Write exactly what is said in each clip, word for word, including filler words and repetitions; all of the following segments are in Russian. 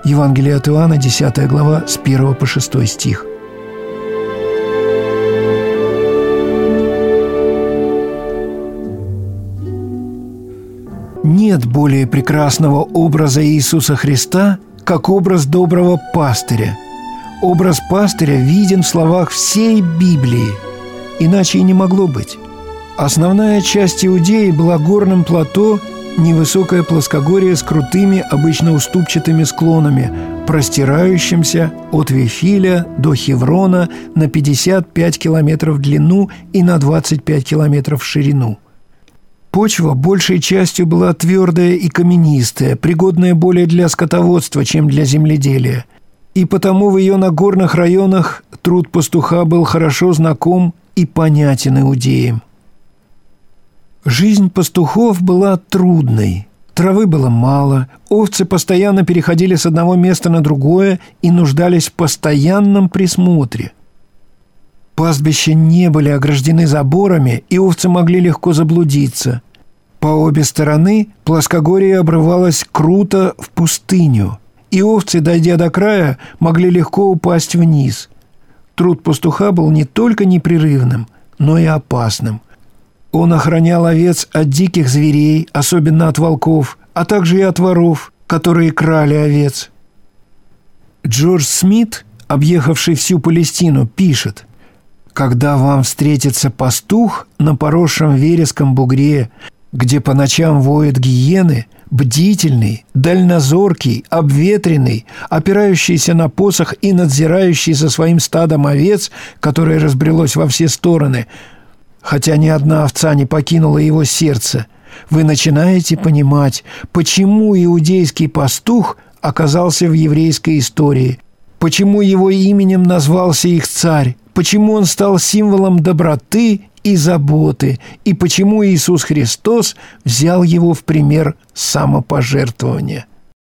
Евангелие от Иоанна, десятая глава, с первого по шестой стих. Нет более прекрасного образа Иисуса Христа, как образ доброго пастыря. Образ пастыря виден в словах всей Библии. Иначе и не могло быть. Основная часть Иудеи была горным плато, невысокое плоскогорье с крутыми, обычно уступчатыми склонами, простирающимся от Вифиля до Хеврона на пятьдесят пять километров в длину и на двадцать пять километров в ширину. Почва большей частью была твердая и каменистая, пригодная более для скотоводства, чем для земледелия. И потому в ее нагорных районах труд пастуха был хорошо знаком и понятен иудеям. Жизнь пастухов была трудной. Травы было мало, овцы постоянно переходили с одного места на другое и нуждались в постоянном присмотре. Пастбища не были ограждены заборами, и овцы могли легко заблудиться. По обе стороны плоскогорье обрывалось круто в пустыню, и овцы, дойдя до края, могли легко упасть вниз. Труд пастуха был не только непрерывным, но и опасным. Он охранял овец от диких зверей, особенно от волков, а также и от воров, которые крали овец. Джордж Смит, объехавший всю Палестину, пишет: «Когда вам встретится пастух на поросшем вереском бугре, где по ночам воют гиены, бдительный, дальнозоркий, обветренный, опирающийся на посох и надзирающий за своим стадом овец, которое разбрелось во все стороны, хотя ни одна овца не покинула его сердце, вы начинаете понимать, почему иудейский пастух оказался в еврейской истории, почему его именем назвался их царь, почему он стал символом доброты и заботы, и почему Иисус Христос взял его в пример самопожертвования».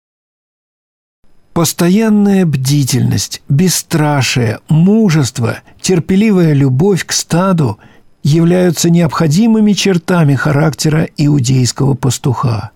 Постоянная бдительность, бесстрашие, мужество, терпеливая любовь к стаду являются необходимыми чертами характера иудейского пастуха.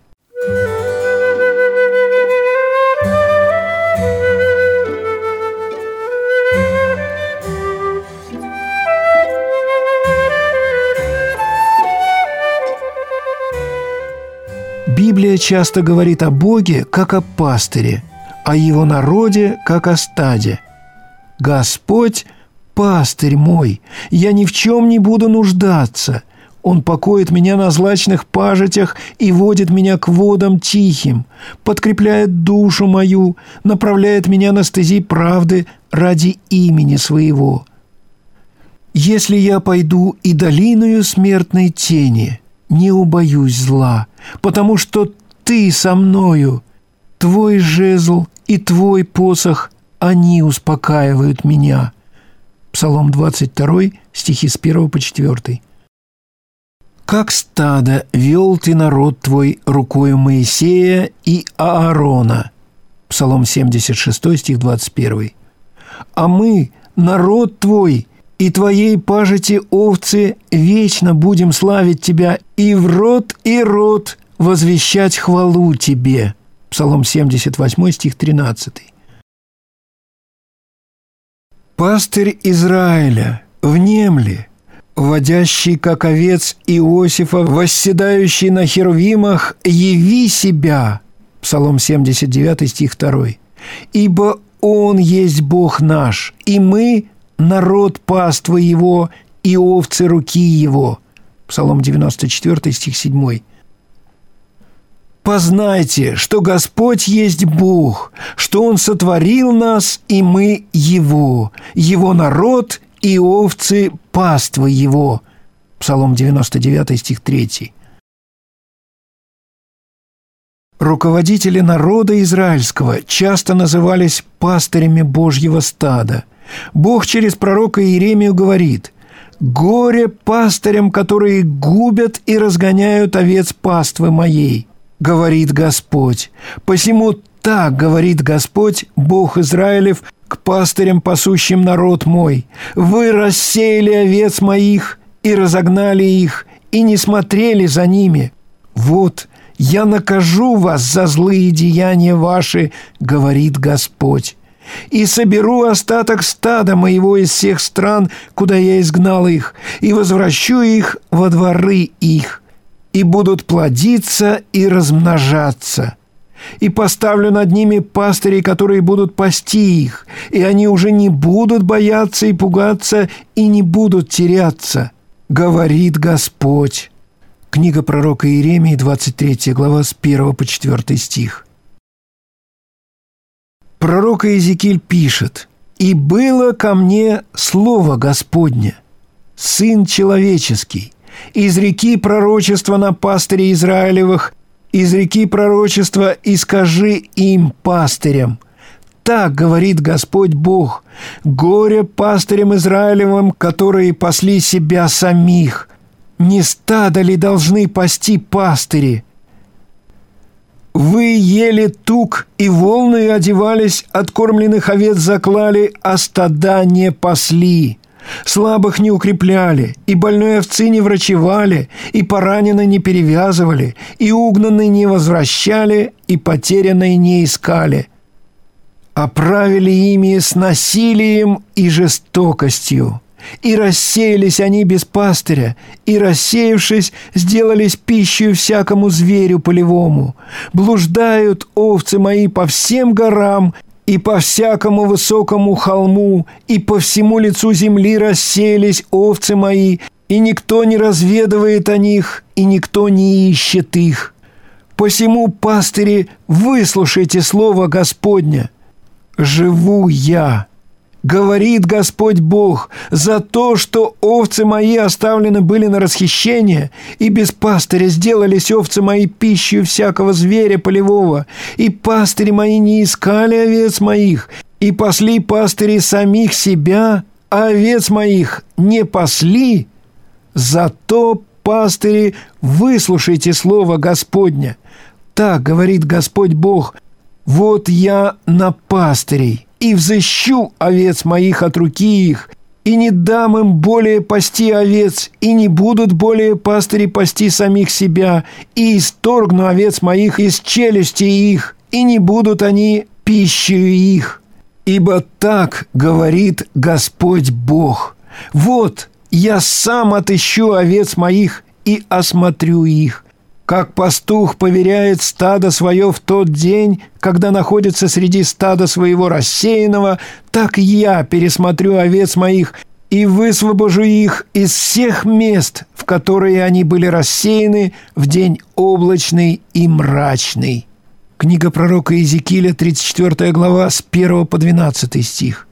Библия часто говорит о Боге как о пастыре, о Его народе как о стаде. «Господь – пастырь мой, я ни в чем не буду нуждаться. Он покоит меня на злачных пажитях и водит меня к водам тихим, подкрепляет душу мою, направляет меня на стези правды ради имени своего. Если я пойду и долиною смертной тени, не убоюсь зла, потому что Ты со мною, Твой жезл и Твой посох, они успокаивают меня». Псалом двадцать два, стихи с первого по четвёртый. «Как стадо вел Ты народ Твой рукою Моисея и Аарона». Псалом семьдесят шесть, стих двадцать один. «А мы, народ Твой, и Твоей пажити овцы, вечно будем славить Тебя и в род и род возвещать хвалу Тебе». Псалом семьдесят восемь, стих тринадцатый. «Пастырь Израиля, внемли, водящий, как овец Иосифа, восседающий на херувимах, яви себя». Псалом семьдесят девять, стих два. «Ибо Он есть Бог наш, и мы – народ паствы Его и овцы руки Его». Псалом девяносто четыре, стих семь. «Познайте, что Господь есть Бог, что Он сотворил нас, и мы Его, Его народ и овцы паствы Его». Псалом девяносто девять, стих три. Руководители народа израильского часто назывались пастырями Божьего стада. Бог через пророка Иеремию говорит: «Горе пастырям, которые губят и разгоняют овец паствы моей, говорит Господь. Посему так говорит Господь, Бог Израилев, к пастырям, пасущим народ мой: вы рассеяли овец моих и разогнали их, и не смотрели за ними. Вот «Я накажу вас за злые деяния ваши, говорит Господь, и соберу остаток стада моего из всех стран, куда я изгнал их, и возвращу их во дворы их, и будут плодиться и размножаться. И поставлю над ними пастырей, которые будут пасти их, и они уже не будут бояться и пугаться, и не будут теряться, говорит Господь». Книга пророка Иеремии, двадцать третья глава, с первого по четвёртый стих. Пророк Иезекииль пишет: «И было ко мне слово Господне, Сын человеческий, изреки пророчество на пастырей Израилевых, изреки пророчество и скажи им, пастырям, так говорит Господь Бог: горе пастырям Израилевым, которые пасли себя самих. Не стадо ли должны пасти пастыри? Вы ели тук и волною одевались, откормленных овец заклали, а стада не пасли. Слабых не укрепляли, и больной овцы не врачевали, и пораненной не перевязывали, и угнанной не возвращали, и потерянной не искали. Оправили ими с насилием и жестокостью. И рассеялись они без пастыря, и, рассеявшись, сделались пищей всякому зверю полевому. Блуждают овцы мои по всем горам, и по всякому высокому холму, и по всему лицу земли рассеялись овцы мои, и никто не разведывает о них, и никто не ищет их. Посему, пастыри, выслушайте слово Господня. Живу я, говорит Господь Бог, за то, что овцы мои оставлены были на расхищение, и без пастыря сделались овцы мои пищей всякого зверя полевого, и пастыри мои не искали овец моих, и пасли пастыри самих себя, а овец моих не пасли. Зато, пастыри, выслушайте слово Господня. Так говорит Господь Бог: вот я на пастырей, и взыщу овец моих от руки их, и не дам им более пасти овец, и не будут более пастыри пасти самих себя, и исторгну овец моих из челюсти их, и не будут они пищей их. Ибо так говорит Господь Бог: вот я сам отыщу овец моих и осмотрю их. Как пастух поверяет стадо свое в тот день, когда находится среди стада своего рассеянного, так я пересмотрю овец моих и высвобожу их из всех мест, в которые они были рассеяны в день облачный и мрачный». Книга пророка Иезекииля, тридцать четвёртая глава, с первого по двенадцатый стих.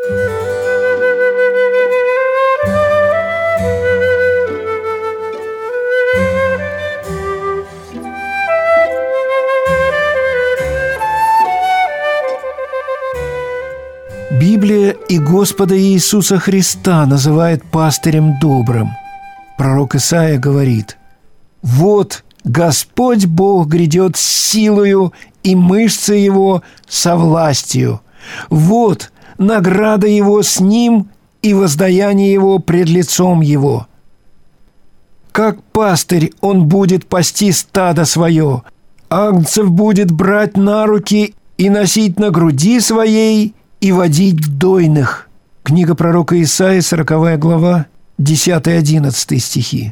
Библия и Господа Иисуса Христа называет пастырем добрым. Пророк Исаия говорит: «Вот Господь Бог грядет с силою, и мышцы Его со властью. Вот награда Его с Ним, и воздаяние Его пред лицом Его. Как пастырь Он будет пасти стадо свое, агнцев будет брать на руки и носить на груди своей, и водить дойных». Книга пророка Исаии, сороковая глава, десятый-одиннадцатый стихи.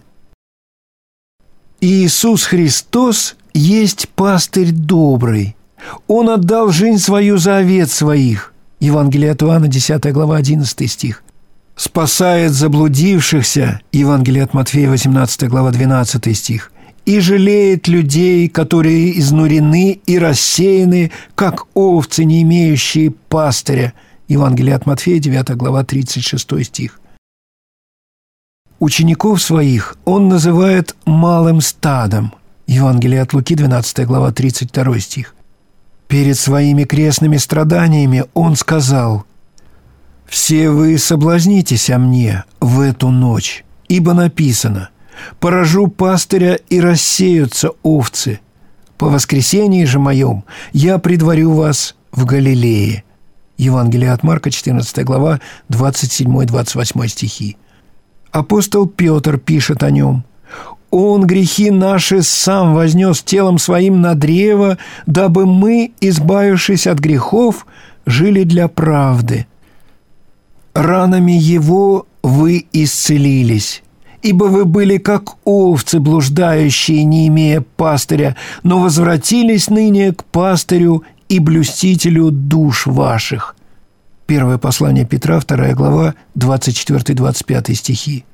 Иисус Христос есть пастырь добрый. Он отдал жизнь свою за овец своих. Евангелие от Иоанна, десятая глава, одиннадцатый стих. Спасает заблудившихся. Евангелие от Матфея, восемнадцатая глава, двенадцатый стих. И жалеет людей, которые изнурены и рассеяны, как овцы, не имеющие пастыря. Евангелие от Матфея, девятая глава, тридцать шестой стих. Учеников своих Он называет малым стадом. Евангелие от Луки, двенадцатая глава, тридцать второй стих. Перед своими крестными страданиями Он сказал: «Все вы соблазнитесь о мне в эту ночь, ибо написано: поражу пастыря, и рассеются овцы. По воскресении же моем я предварю вас в Галилее». Евангелие от Марка, четырнадцатая глава, двадцать седьмой-двадцать восьмой стихи. Апостол Петр пишет о нем: Он грехи наши сам вознес телом своим на древо, дабы мы, избавившись от грехов, жили для правды. Ранами Его вы исцелились, ибо вы были как овцы, блуждающие, не имея пастыря, но возвратились ныне к пастырю и блюстителю душ ваших». Первое послание Петра, вторая глава, двадцать четвёртый — двадцать пятый стихи.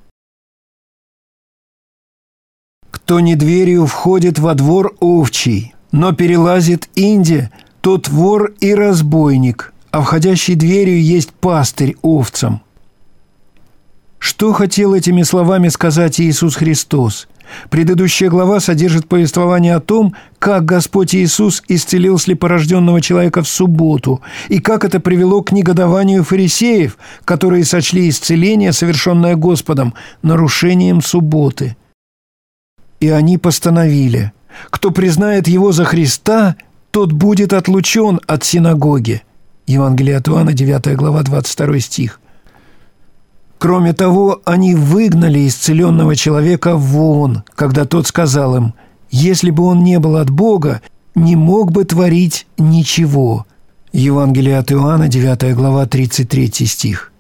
«Кто не дверью входит во двор овчий, но перелазит инде, тот вор и разбойник, а входящий дверью есть пастырь овцам». Что хотел этими словами сказать Иисус Христос? Предыдущая глава содержит повествование о том, как Господь Иисус исцелил слепорожденного человека в субботу, и как это привело к негодованию фарисеев, которые сочли исцеление, совершенное Господом, нарушением субботы. И они постановили: кто признает Его за Христа, тот будет отлучен от синагоги. Евангелие от Иоанна, девятая глава, двадцать второй стих. Кроме того, они выгнали исцеленного человека вон, когда тот сказал им: «Если бы он не был от Бога, не мог бы творить ничего». Евангелие от Иоанна, девятая глава, тридцать третий стих.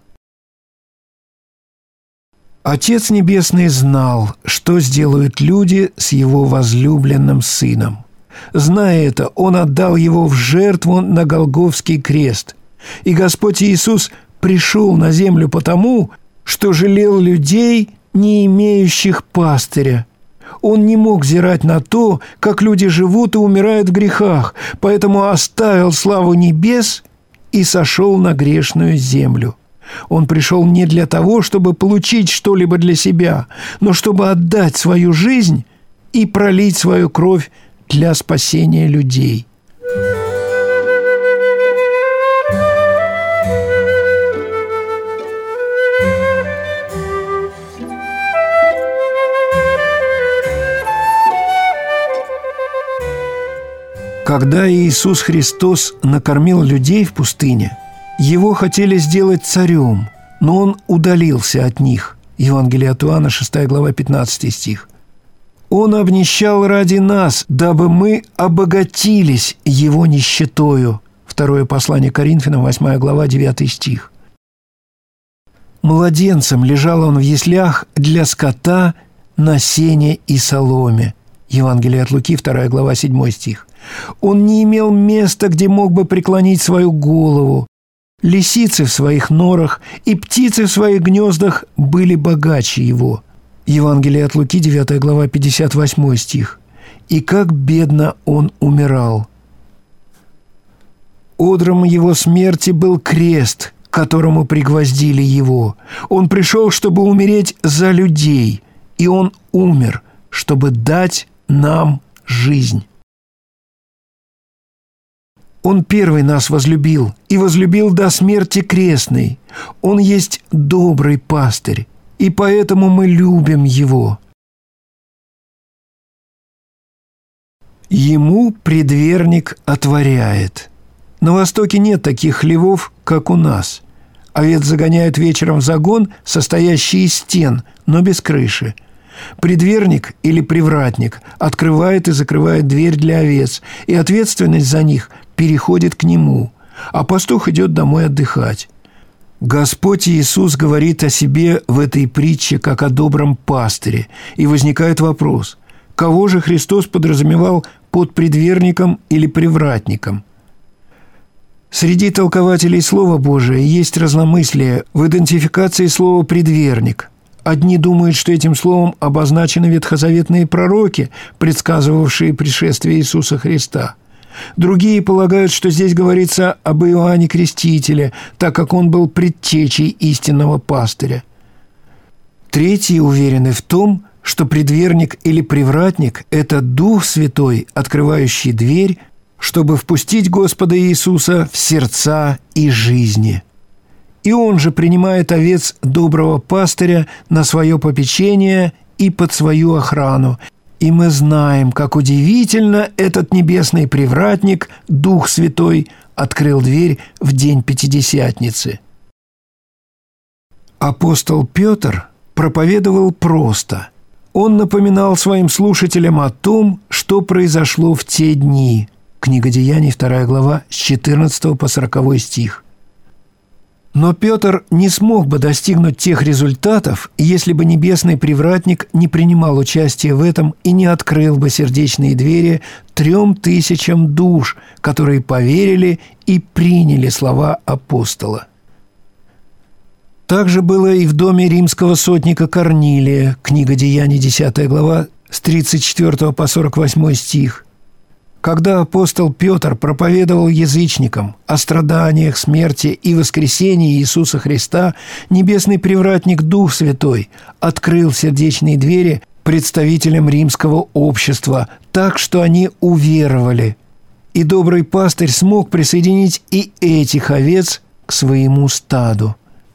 Отец Небесный знал, что сделают люди с Его возлюбленным Сыном. Зная это, Он отдал Его в жертву на Голгофский крест. И Господь Иисус пришел на землю потому, что жалел людей, не имеющих пастыря. Он не мог взирать на то, как люди живут и умирают в грехах, поэтому оставил славу небес и сошел на грешную землю. Он пришел не для того, чтобы получить что-либо для себя, но чтобы отдать свою жизнь и пролить свою кровь для спасения людей. Когда Иисус Христос накормил людей в пустыне, Его хотели сделать царем, но Он удалился от них. Евангелие от Иоанна, шестая глава, пятнадцатый стих. Он обнищал ради нас, дабы мы обогатились Его нищетою. Второе послание Коринфянам, восьмая глава, девятый стих. Младенцем лежал Он в яслях для скота на сене и соломе. Евангелие от Луки, вторая глава, седьмой стих. Он не имел места, где мог бы преклонить свою голову. Лисицы в своих норах и птицы в своих гнездах были богаче Его. Евангелие от Луки, девятая глава, пятьдесят восьмой стих. И как бедно Он умирал. Одром Его смерти был крест, к которому пригвоздили Его. Он пришел, чтобы умереть за людей, и Он умер, чтобы дать нам жизнь. Он первый нас возлюбил и возлюбил до смерти крестной. Он есть добрый пастырь, и поэтому мы любим Его. Ему предверник отворяет. На Востоке нет таких хлевов, как у нас. Овец загоняют вечером в загон, состоящий из стен, но без крыши. Предверник или привратник открывает и закрывает дверь для овец, и ответственность за них переходит к нему, а пастух идет домой отдыхать. Господь Иисус говорит о себе в этой притче как о добром пастыре, и возникает вопрос: кого же Христос подразумевал под предверником или привратником? Среди толкователей Слова Божия есть разномыслие в идентификации слова «предверник». Одни думают, что этим словом обозначены ветхозаветные пророки, предсказывавшие пришествие Иисуса Христа. Другие полагают, что здесь говорится об Иоанне Крестителе, так как он был предтечей истинного пастыря. Третьи уверены в том, что предверник или привратник – это Дух Святой, открывающий дверь, чтобы впустить Господа Иисуса в сердца и жизни. И Он же принимает овец доброго пастыря на свое попечение и под свою охрану. И мы знаем, как удивительно этот небесный привратник, Дух Святой, открыл дверь в день Пятидесятницы. Апостол Петр проповедовал просто: Он напоминал своим слушателям о том, что произошло в те дни. Книга Деяний, вторая глава, с четырнадцатого по сороковой стих. Но Петр не смог бы достигнуть тех результатов, если бы небесный привратник не принимал участие в этом и не открыл бы сердечные двери трем тысячам душ, которые поверили и приняли слова апостола. Так же было и в доме римского сотника Корнилия, книга Деяний, десятая глава, с тридцать четвёртого по сорок восьмой стих. Когда апостол Петр проповедовал язычникам о страданиях, смерти и воскресении Иисуса Христа, небесный привратник Дух Святой открыл сердечные двери представителям римского общества так, что они уверовали. И добрый пастырь смог присоединить и этих овец к своему стаду.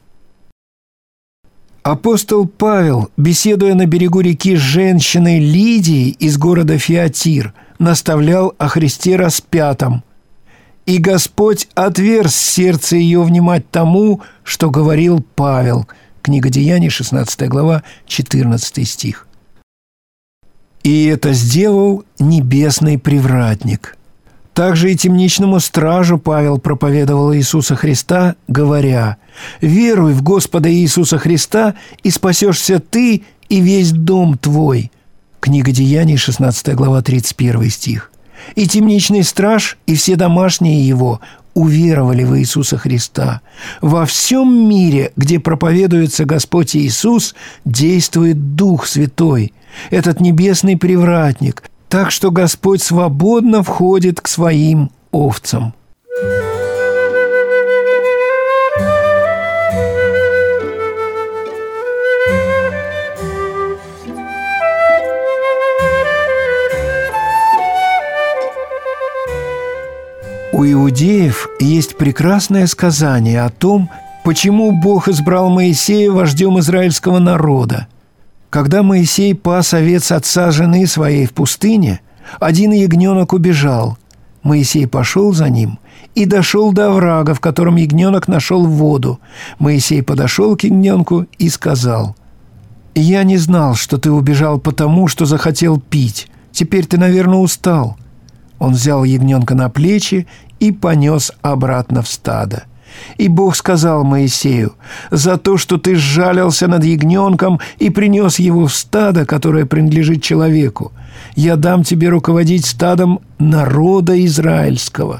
Апостол Павел, беседуя на берегу реки с женщиной Лидией из города Фиатир, наставлял о Христе распятом. «И Господь отверз сердце ее внимать тому, что говорил Павел». Книга Деяний, шестнадцатая глава, четырнадцатый стих. «И это сделал небесный привратник». Также и темничному стражу Павел проповедовал Иисуса Христа, говоря: «Веруй в Господа Иисуса Христа, и спасешься ты и весь дом твой». Книга Деяний, шестнадцатая глава, тридцать первый стих. «И темничный страж, и все домашние его уверовали в Иисуса Христа. Во всем мире, где проповедуется Господь Иисус, действует Дух Святой, этот небесный привратник, так что Господь свободно входит к своим овцам». У иудеев есть прекрасное сказание о том, почему Бог избрал Моисея вождем израильского народа. Когда Моисей пас овец отца жены своей в пустыне, один ягненок убежал. Моисей пошел за ним и дошел до оврага, в котором ягненок нашел воду. Моисей подошел к ягненку и сказал: «Я не знал, что ты убежал потому, что захотел пить. Теперь ты, наверное, устал». Он взял ягненка на плечи и понес обратно в стадо. И Бог сказал Моисею: «За то, что ты сжалился над ягненком и принес его в стадо, которое принадлежит человеку, я дам тебе руководить стадом народа израильского».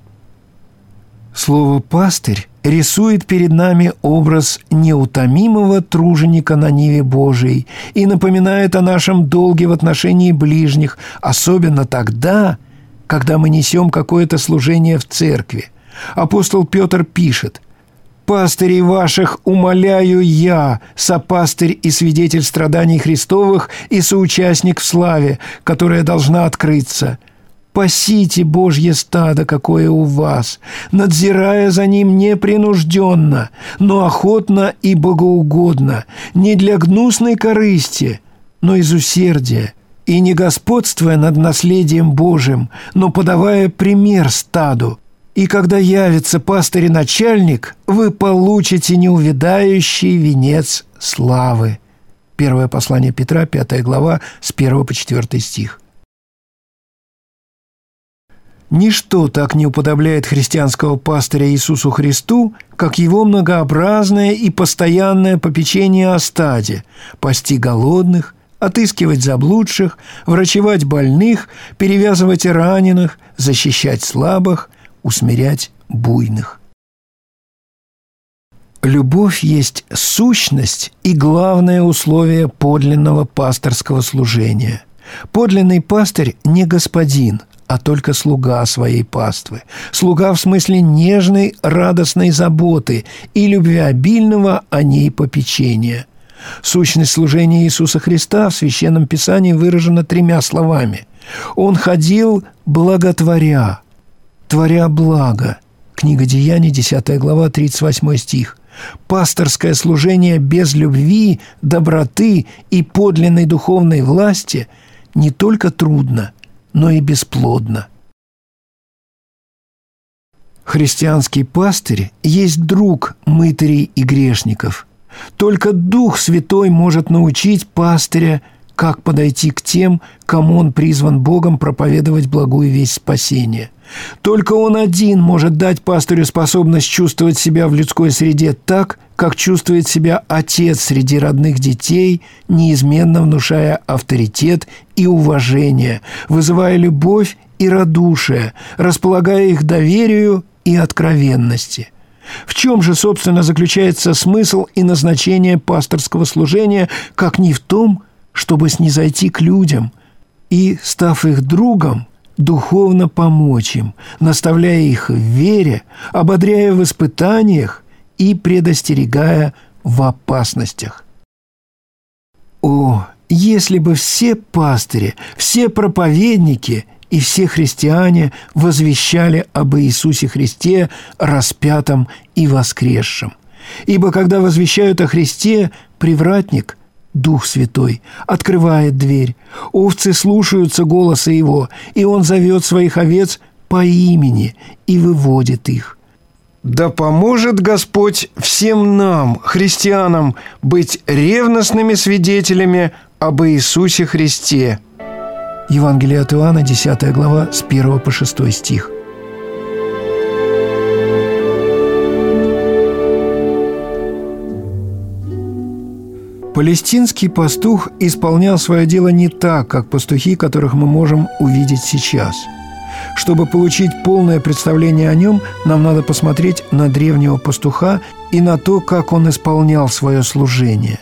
Слово «пастырь» рисует перед нами образ неутомимого труженика на ниве Божией и напоминает о нашем долге в отношении ближних, особенно тогда, когда мы несем какое-то служение в церкви. Апостол Петр пишет: «Пастырей ваших умоляю я, сопастырь и свидетель страданий Христовых и соучастник в славе, которая должна открыться. Пасите Божье стадо, какое у вас, надзирая за ним непринужденно, но охотно и богоугодно, не для гнусной корысти, но из усердия, и не господствуя над наследием Божиим, но подавая пример стаду. И когда явится пастырь и начальник, вы получите неувядающий венец славы». Первое послание Петра, пятая глава, с первого по четвёртый стих. Ничто так не уподобляет христианского пастыря Иисусу Христу, как его многообразное и постоянное попечение о стаде: пасти голодных, отыскивать заблудших, врачевать больных, перевязывать раненых, защищать слабых, усмирять буйных. Любовь есть сущность и главное условие подлинного пасторского служения. Подлинный пастырь не господин, а только слуга своей паствы. Слуга в смысле нежной, радостной заботы и любвеобильного о ней попечения. Сущность служения Иисуса Христа в Священном Писании выражена тремя словами. «Он ходил благотворя», «творя благо». Книга Деяний, десятая глава, тридцать восьмой стих. Пасторское служение без любви, доброты и подлинной духовной власти не только трудно, но и бесплодно. Христианский пастырь есть друг мытарей и грешников. Только Дух Святой может научить пастыря как подойти к тем, кому он призван Богом проповедовать благую весть спасения. Только он один может дать пастырю способность чувствовать себя в людской среде так, как чувствует себя отец среди родных детей, неизменно внушая авторитет и уважение, вызывая любовь и радушие, располагая их доверию и откровенности. В чем же, собственно, заключается смысл и назначение пасторского служения, как не в том, чтобы снизойти к людям и, став их другом, духовно помочь им, наставляя их в вере, ободряя в испытаниях и предостерегая в опасностях. О, если бы все пастыри, все проповедники и все христиане возвещали об Иисусе Христе распятом и воскресшем! Ибо когда возвещают о Христе, привратник, Дух Святой, открывает дверь, овцы слушаются голоса Его, и Он зовет своих овец по имени и выводит их. Да поможет Господь всем нам, христианам, быть ревностными свидетелями об Иисусе Христе. Евангелие от Иоанна, десятая глава, с первого по шестой стих. Палестинский пастух исполнял свое дело не так, как пастухи, которых мы можем увидеть сейчас. Чтобы получить полное представление о нем, нам надо посмотреть на древнего пастуха и на то, как он исполнял свое служение.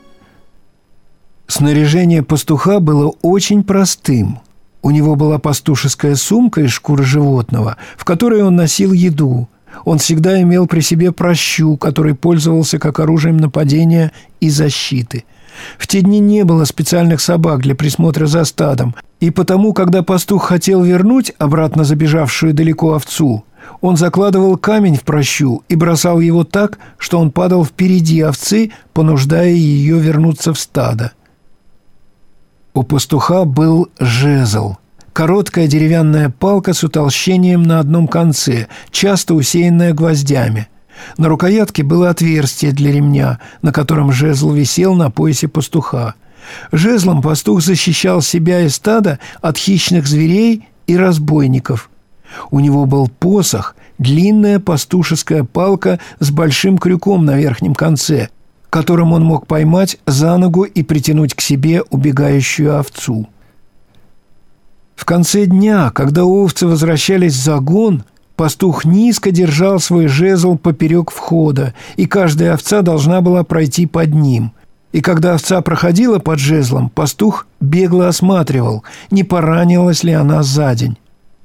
Снаряжение пастуха было очень простым. У него была пастушеская сумка из шкуры животного, в которой он носил еду. Он всегда имел при себе пращу, который пользовался как оружием нападения и защиты. В те дни не было специальных собак для присмотра за стадом, и потому, когда пастух хотел вернуть обратно забежавшую далеко овцу, он закладывал камень в пращу и бросал его так, что он падал впереди овцы, понуждая ее вернуться в стадо. У пастуха был жезл. Короткая деревянная палка с утолщением на одном конце, часто усеянная гвоздями. На рукоятке было отверстие для ремня, на котором жезл висел на поясе пастуха. Жезлом пастух защищал себя и стадо от хищных зверей и разбойников. У него был посох, длинная пастушеская палка с большим крюком на верхнем конце, которым он мог поймать за ногу и притянуть к себе убегающую овцу. В конце дня, когда овцы возвращались в загон, пастух низко держал свой жезл поперек входа, и каждая овца должна была пройти под ним. И когда овца проходила под жезлом, пастух бегло осматривал, не поранилась ли она за день.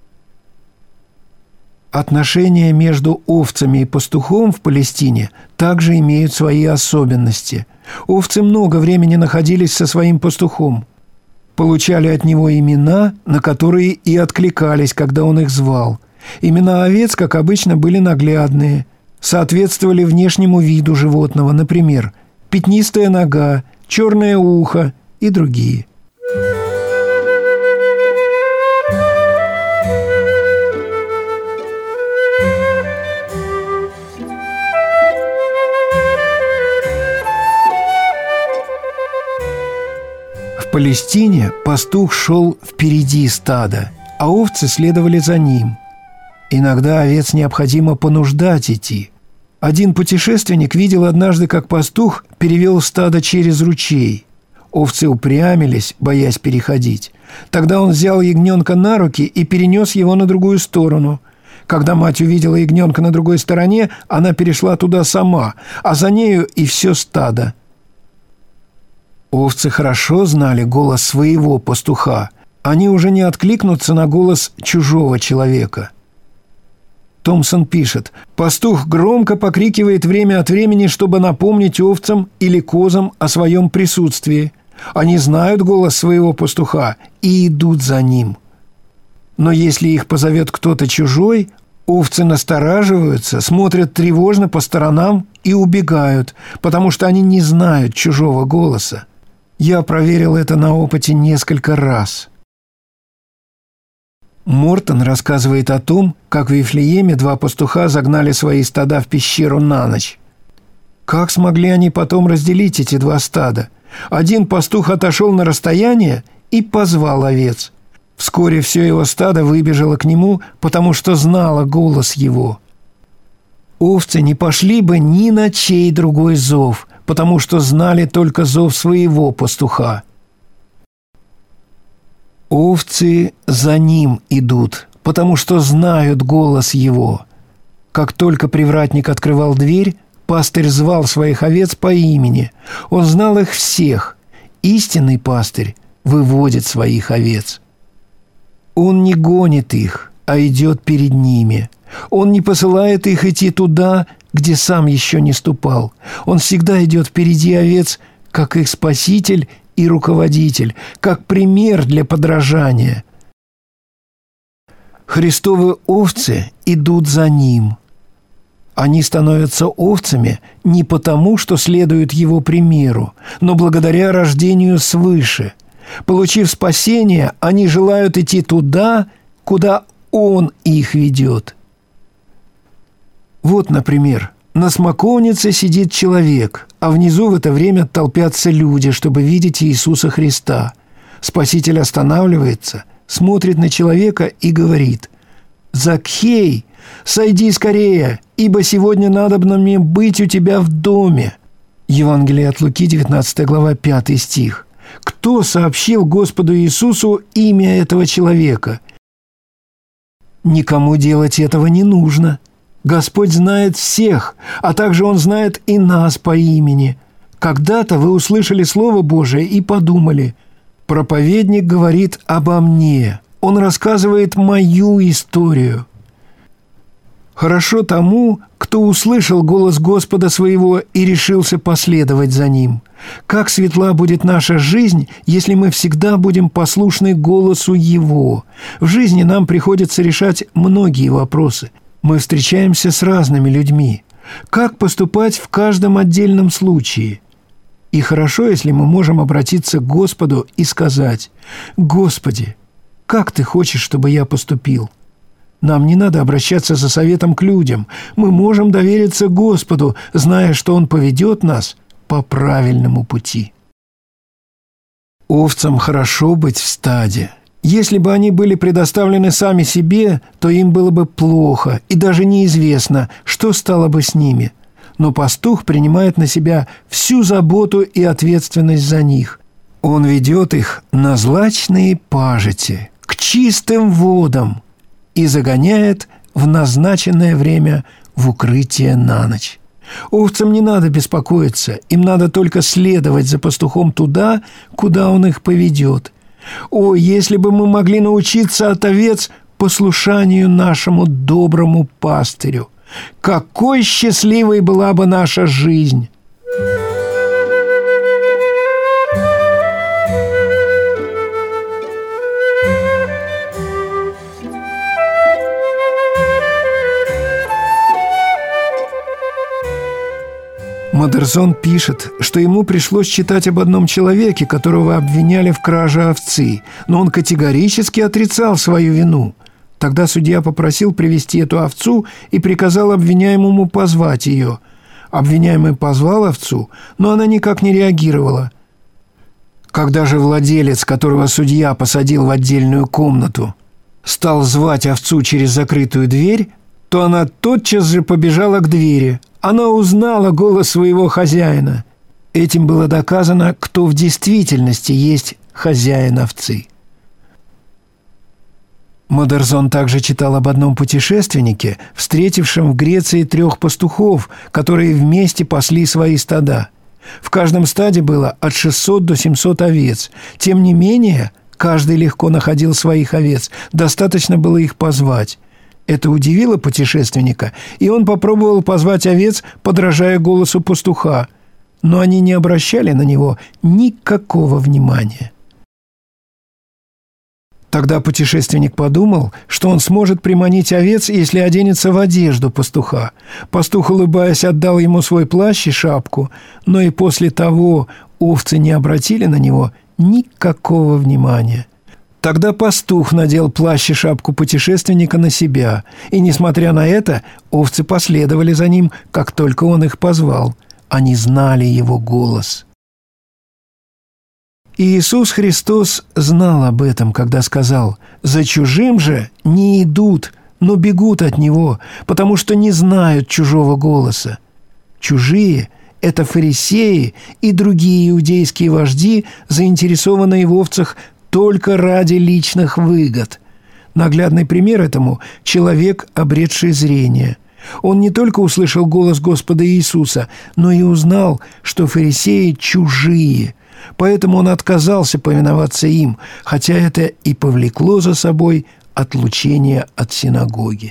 Отношения между овцами и пастухом в Палестине также имеют свои особенности. Овцы много времени находились со своим пастухом, получали от него имена, на которые и откликались, когда он их звал. Имена овец, как обычно, были наглядные, соответствовали внешнему виду животного, например, пятнистая нога, черное ухо и другие. В Палестине пастух шел впереди стада, а овцы следовали за ним. Иногда овец необходимо понуждать идти. Один путешественник видел однажды, как пастух перевел стадо через ручей. Овцы упрямились, боясь переходить. Тогда он взял ягненка на руки и перенес его на другую сторону. Когда мать увидела ягненка на другой стороне, она перешла туда сама, а за нею и все стадо. Овцы хорошо знали голос своего пастуха. Они уже не откликнутся на голос чужого человека. Томпсон пишет: «Пастух громко покрикивает время от времени, чтобы напомнить овцам или козам о своем присутствии. Они знают голос своего пастуха и идут за ним. Но если их позовет кто-то чужой, овцы настораживаются, смотрят тревожно по сторонам и убегают, потому что они не знают чужого голоса. Я проверил это на опыте несколько раз». Мортон рассказывает о том, как в Вифлееме два пастуха загнали свои стада в пещеру на ночь. Как смогли они потом разделить эти два стада? Один пастух отошел на расстояние и позвал овец. Вскоре все его стадо выбежало к нему, потому что знало голос его. Овцы не пошли бы ни на чей другой зов, потому что знали только зов своего пастуха. Овцы за ним идут, потому что знают голос его. Как только привратник открывал дверь, пастырь звал своих овец по имени. Он знал их всех. Истинный пастырь выводит своих овец. Он не гонит их, а идет перед ними. Он не посылает их идти туда, где сам еще не ступал. Он всегда идет впереди овец, как их спаситель и руководитель, как пример для подражания. Христовы овцы идут за Ним. Они становятся овцами не потому, что следуют Его примеру, но благодаря рождению свыше. Получив спасение, они желают идти туда, куда Он их ведет. Вот, например, на смоковнице сидит человек, а внизу в это время толпятся люди, чтобы видеть Иисуса Христа. Спаситель останавливается, смотрит на человека и говорит: «Закхей, сойди скорее, ибо сегодня надобно мне быть у тебя в доме». Евангелие от Луки, девятнадцатая глава, пятый стих. Кто сообщил Господу Иисусу имя этого человека? Никому делать этого не нужно. Господь знает всех, а также Он знает и нас по имени. Когда-то вы услышали Слово Божие и подумали: проповедник говорит обо мне, он рассказывает мою историю. Хорошо тому, кто услышал голос Господа своего и решился последовать за Ним. Как светла будет наша жизнь, если мы всегда будем послушны голосу Его. В жизни нам приходится решать многие вопросы. Мы встречаемся с разными людьми. Как поступать в каждом отдельном случае? И хорошо, если мы можем обратиться к Господу и сказать: «Господи, как Ты хочешь, чтобы я поступил?» Нам не надо обращаться за советом к людям. Мы можем довериться Господу, зная, что Он поведет нас по правильному пути. Овцам хорошо быть в стаде. Если бы они были предоставлены сами себе, то им было бы плохо, и даже неизвестно, что стало бы с ними. Но пастух принимает на себя всю заботу и ответственность за них. Он ведет их на злачные пажити, к чистым водам, и загоняет в назначенное время в укрытие на ночь. Овцам не надо беспокоиться, им надо только следовать за пастухом туда, куда он их поведет. О, если бы мы могли научиться от овец послушанию нашему доброму пастырю! Какой счастливой была бы наша жизнь! Мадерсон пишет, что ему пришлось читать об одном человеке, которого обвиняли в краже овцы, но он категорически отрицал свою вину. Тогда судья попросил привести эту овцу и приказал обвиняемому позвать ее. Обвиняемый позвал овцу, но она никак не реагировала. Когда же владелец, которого судья посадил в отдельную комнату, стал звать овцу через закрытую дверь, то она тотчас же побежала к двери. Она узнала голос своего хозяина. Этим было доказано, кто в действительности есть хозяин овцы. Мадерсон также читал об одном путешественнике, встретившем в Греции трех пастухов, которые вместе пасли свои стада. В каждом стаде было от шестисот до семисот овец. Тем не менее, каждый легко находил своих овец, достаточно было их позвать. Это удивило путешественника, и он попробовал позвать овец, подражая голосу пастуха, но они не обращали на него никакого внимания. Тогда путешественник подумал, что он сможет приманить овец, если оденется в одежду пастуха. Пастух, улыбаясь, отдал ему свой плащ и шапку, но и после того овцы не обратили на него никакого внимания. Тогда пастух надел плащ и шапку путешественника на себя, и, несмотря на это, овцы последовали за ним, как только он их позвал. Они знали его голос. И Иисус Христос знал об этом, когда сказал: «За чужим же не идут, но бегут от него, потому что не знают чужого голоса». Чужие – это фарисеи и другие иудейские вожди, заинтересованные в овцах только ради личных выгод. Наглядный пример этому – человек, обретший зрение. Он не только услышал голос Господа Иисуса, но и узнал, что фарисеи чужие. Поэтому он отказался повиноваться им, хотя это и повлекло за собой отлучение от синагоги.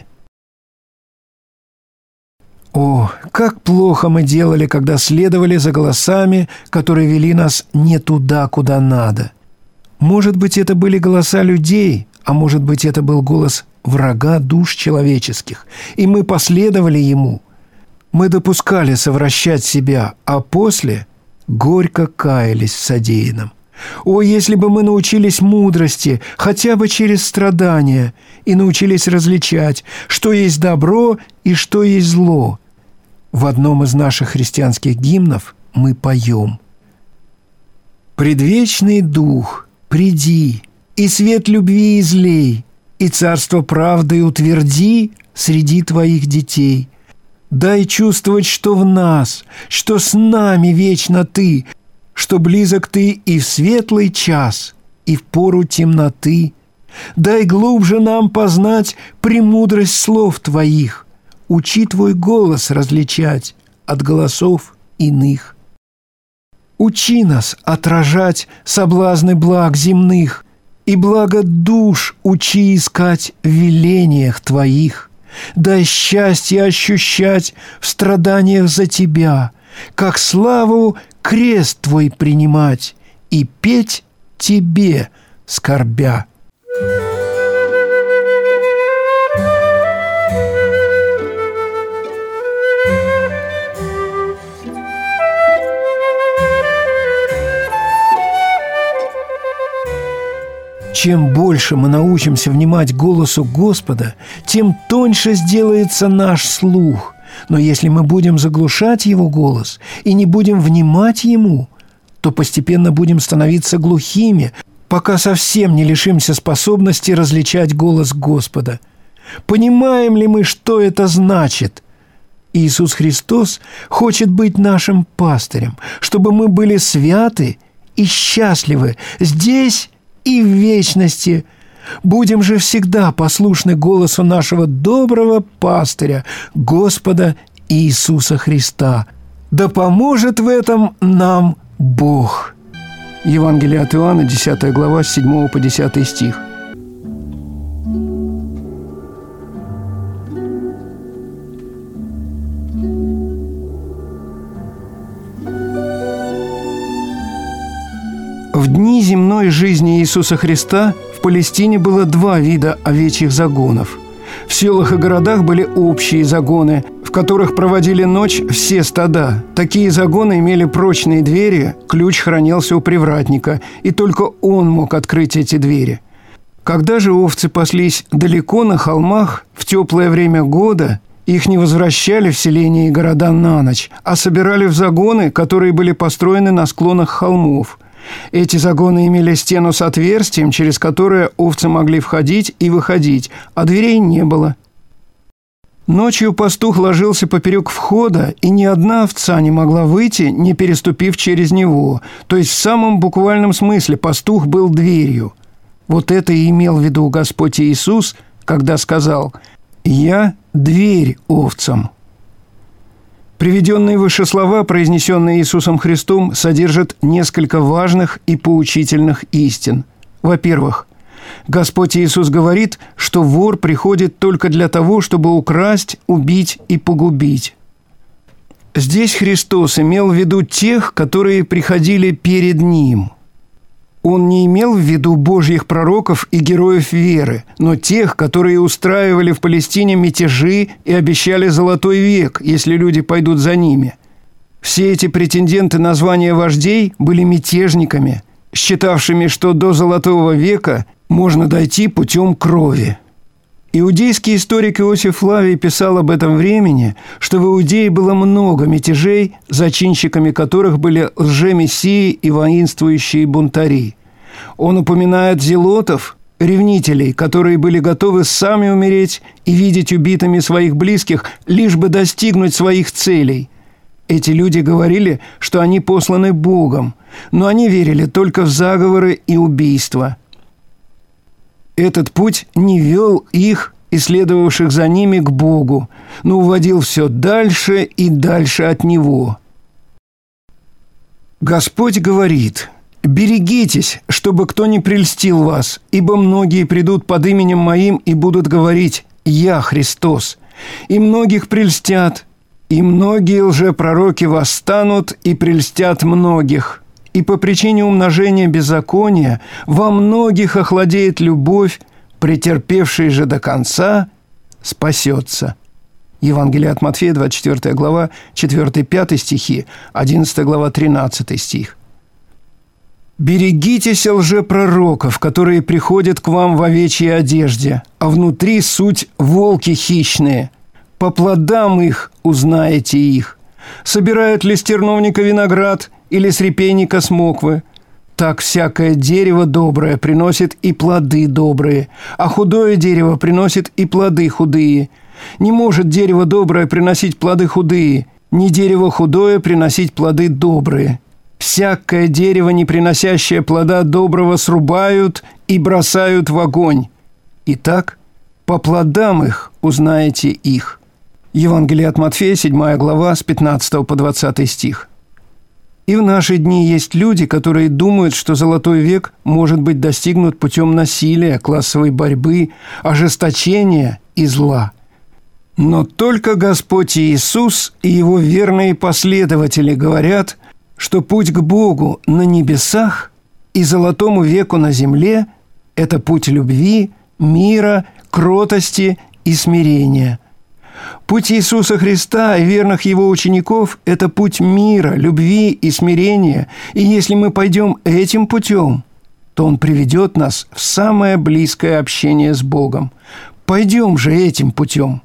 О, как плохо мы делали, когда следовали за голосами, которые вели нас не туда, куда надо. Может быть, это были голоса людей, а может быть, это был голос врага душ человеческих, и мы последовали ему. Мы допускали совращать себя, а после горько каялись в содеянном. О, если бы мы научились мудрости хотя бы через страдания и научились различать, что есть добро и что есть зло. В одном из наших христианских гимнов мы поем: «Предвечный Дух, приди, и свет любви излей, и царство правды утверди среди твоих детей. Дай чувствовать, что в нас, что с нами вечно ты, что близок ты и в светлый час, и в пору темноты. Дай глубже нам познать премудрость слов твоих, учи твой голос различать от голосов иных. Учи нас отражать соблазны благ земных, и благо душ учи искать в велениях твоих. Дай счастье ощущать в страданиях за тебя, как славу крест твой принимать и петь тебе, скорбя». Чем больше мы научимся внимать голосу Господа, тем тоньше сделается наш слух. Но если мы будем заглушать Его голос и не будем внимать Ему, то постепенно будем становиться глухими, пока совсем не лишимся способности различать голос Господа. Понимаем ли мы, что это значит? Иисус Христос хочет быть нашим пастырем, чтобы мы были святы и счастливы здесь и в вечности. Будем же всегда послушны голосу нашего доброго пастыря, Господа Иисуса Христа. Да поможет в этом нам Бог. Евангелие от Иоанна, десятая глава, с седьмого по десятый стих. В дни земной жизни Иисуса Христа в Палестине было два вида овечьих загонов. В селах и городах были общие загоны, в которых проводили ночь все стада. Такие загоны имели прочные двери, ключ хранился у привратника, и только он мог открыть эти двери. Когда же овцы паслись далеко на холмах, в теплое время года, их не возвращали в селения и города на ночь, а собирали в загоны, которые были построены на склонах холмов. Эти загоны имели стену с отверстием, через которое овцы могли входить и выходить, а дверей не было. Ночью пастух ложился поперек входа, и ни одна овца не могла выйти, не переступив через него. То есть в самом буквальном смысле пастух был дверью. Вот это и имел в виду Господь Иисус, когда сказал: «Я – дверь овцам». Приведенные выше слова, произнесенные Иисусом Христом, содержат несколько важных и поучительных истин. Во-первых, Господь Иисус говорит, что вор приходит только для того, чтобы украсть, убить и погубить. Здесь Христос имел в виду тех, которые приходили перед Ним. Он не имел в виду Божьих пророков и героев веры, но тех, которые устраивали в Палестине мятежи и обещали золотой век, если люди пойдут за ними. Все эти претенденты на звание вождей были мятежниками, считавшими, что до золотого века можно дойти путем крови. Иудейский историк Иосиф Флавий писал об этом времени, что в Иудее было много мятежей, зачинщиками которых были лжемессии и воинствующие бунтари. Он упоминает зелотов, ревнителей, которые были готовы сами умереть и видеть убитыми своих близких, лишь бы достигнуть своих целей. Эти люди говорили, что они посланы Богом, но они верили только в заговоры и убийства. Этот путь не вел их и следовавших за ними к Богу, но уводил все дальше и дальше от Него. Господь говорит: «Берегитесь, чтобы кто не прельстил вас, ибо многие придут под именем Моим и будут говорить: Я Христос, и многих прельстят, и многие лжепророки восстанут и прельстят многих». И по причине умножения беззакония во многих охладеет любовь, претерпевший же до конца спасется. Евангелие от Матфея, двадцать четвёртая глава, четыре-пять стихи, одиннадцатая глава, тринадцатый стих. «Берегитесь лжепророков, которые приходят к вам в овечьей одежде, а внутри суть волки хищные. По плодам их узнаете их. Собирают ли с терновника виноград или с репейника смоквы? Так всякое дерево доброе приносит и плоды добрые, а худое дерево приносит и плоды худые. Не может дерево доброе приносить плоды худые, ни дерево худое приносить плоды добрые. Всякое дерево, не приносящее плода доброго, срубают и бросают в огонь. Итак, по плодам их узнаете их». Евангелие от Матфея, седьмая глава, с пятнадцатого по двадцатый стих. И в наши дни есть люди, которые думают, что золотой век может быть достигнут путем насилия, классовой борьбы, ожесточения и зла. Но только Господь Иисус и Его верные последователи говорят, что путь к Богу на небесах и золотому веку на земле – это путь любви, мира, кротости и смирения. Путь Иисуса Христа и верных Его учеников – это путь мира, любви и смирения, и если мы пойдем этим путем, то Он приведет нас в самое близкое общение с Богом. Пойдем же этим путем.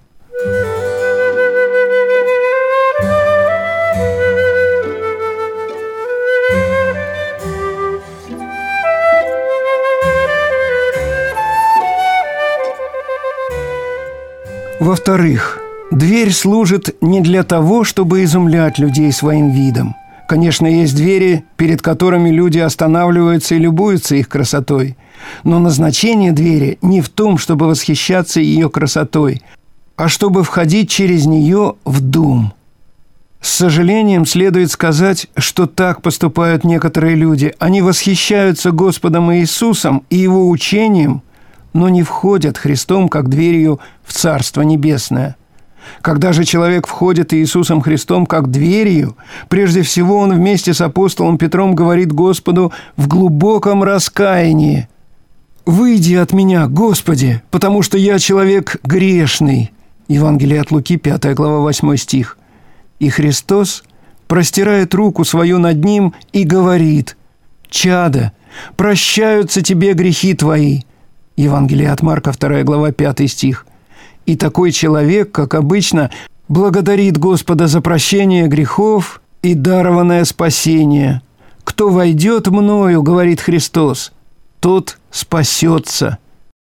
Во-вторых, дверь служит не для того, чтобы изумлять людей своим видом. Конечно, есть двери, перед которыми люди останавливаются и любуются их красотой. Но назначение двери не в том, чтобы восхищаться ее красотой, а чтобы входить через нее в дом. С сожалением следует сказать, что так поступают некоторые люди. Они восхищаются Господом Иисусом и Его учением, но не входят Христом как дверью в Царство Небесное. Когда же человек входит Иисусом Христом как дверью, прежде всего он вместе с апостолом Петром говорит Господу в глубоком раскаянии: «Выйди от меня, Господи, потому что я человек грешный». Евангелие от Луки, пятая глава, восьмой стих. И Христос простирает руку свою над ним и говорит: «Чадо, прощаются тебе грехи твои». Евангелие от Марка, вторая глава, пятый стих. И такой человек, как обычно, благодарит Господа за прощение грехов и дарованное спасение. «Кто войдет мною, — говорит Христос, — тот спасется».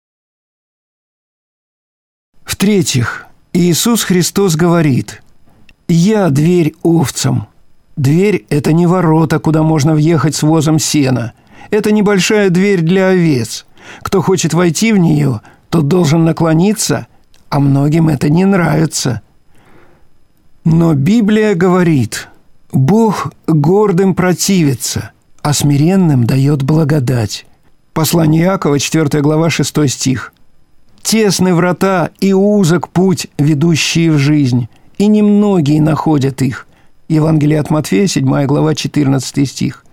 В-третьих, Иисус Христос говорит: «Я дверь овцам». Дверь – это не ворота, куда можно въехать с возом сена. Это небольшая дверь для овец. Кто хочет войти в нее, тот должен наклониться, а многим это не нравится. Но Библия говорит: Бог гордым противится, а смиренным дает благодать. Послание Иакова, четвёртая глава, шестой стих. «Тесны врата и узок путь, ведущие в жизнь, и немногие находят их». Евангелие от Матфея, седьмая глава, четырнадцатый стих.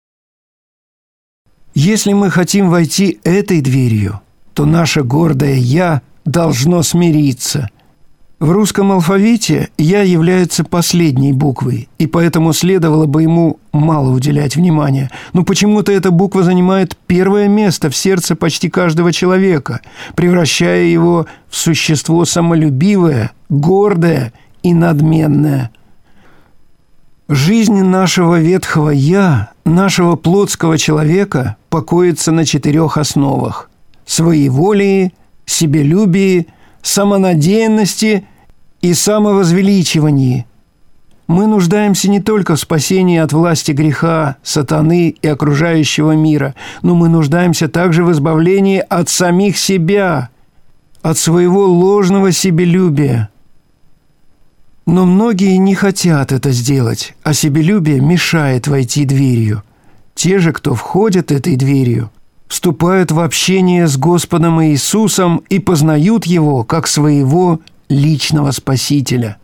Если мы хотим войти этой дверью, то наше гордое «я» должно смириться. В русском алфавите «я» является последней буквой, и поэтому следовало бы ему мало уделять внимания. Но почему-то эта буква занимает первое место в сердце почти каждого человека, превращая его в существо самолюбивое, гордое и надменное. Жизнь нашего ветхого «я», нашего плотского человека покоится на четырех основах – своеволии, себелюбии, самонадеянности и самовозвеличивании. Мы нуждаемся не только в спасении от власти греха, сатаны и окружающего мира, но мы нуждаемся также в избавлении от самих себя, от своего ложного себелюбия. Но многие не хотят это сделать, а себелюбие мешает войти дверью. Те же, кто входит этой дверью, вступают в общение с Господом Иисусом и познают Его как своего личного Спасителя.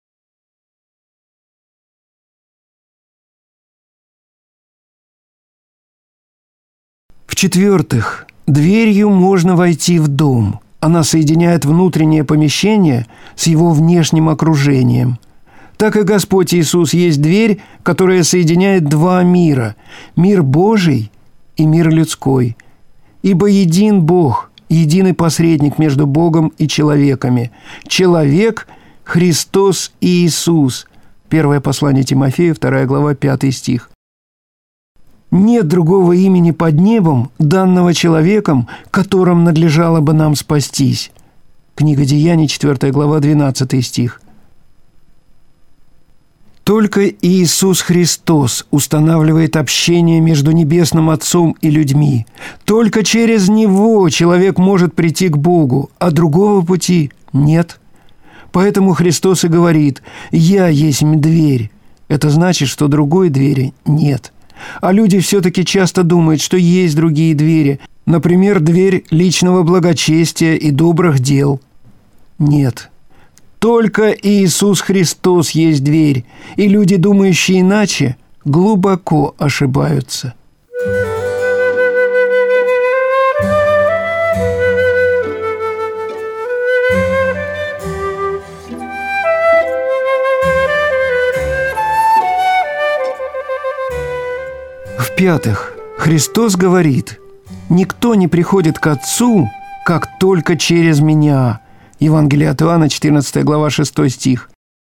В-четвертых, дверью можно войти в дом. Она соединяет внутреннее помещение с его внешним окружением. Так и Господь Иисус есть дверь, которая соединяет два мира – мир Божий и мир людской. Ибо един Бог, единый посредник между Богом и человеками. Человек – Христос Иисус. Первое послание Тимофею, вторая глава, пятый стих. Нет другого имени под небом, данного человеком, которым надлежало бы нам спастись. Книга Деяний, четвёртая глава, двенадцатый стих. Только Иисус Христос устанавливает общение между Небесным Отцом и людьми. Только через Него человек может прийти к Богу, а другого пути нет. Поэтому Христос и говорит: «Я есть дверь». Это значит, что другой двери нет. А люди все-таки часто думают, что есть другие двери, например, дверь личного благочестия и добрых дел. Нет. Только Иисус Христос есть дверь, и люди, думающие иначе, глубоко ошибаются. В-пятых, Христос говорит: «Никто не приходит к Отцу, как только через Меня». Евангелие от Иоанна, четырнадцатая глава, шестой стих.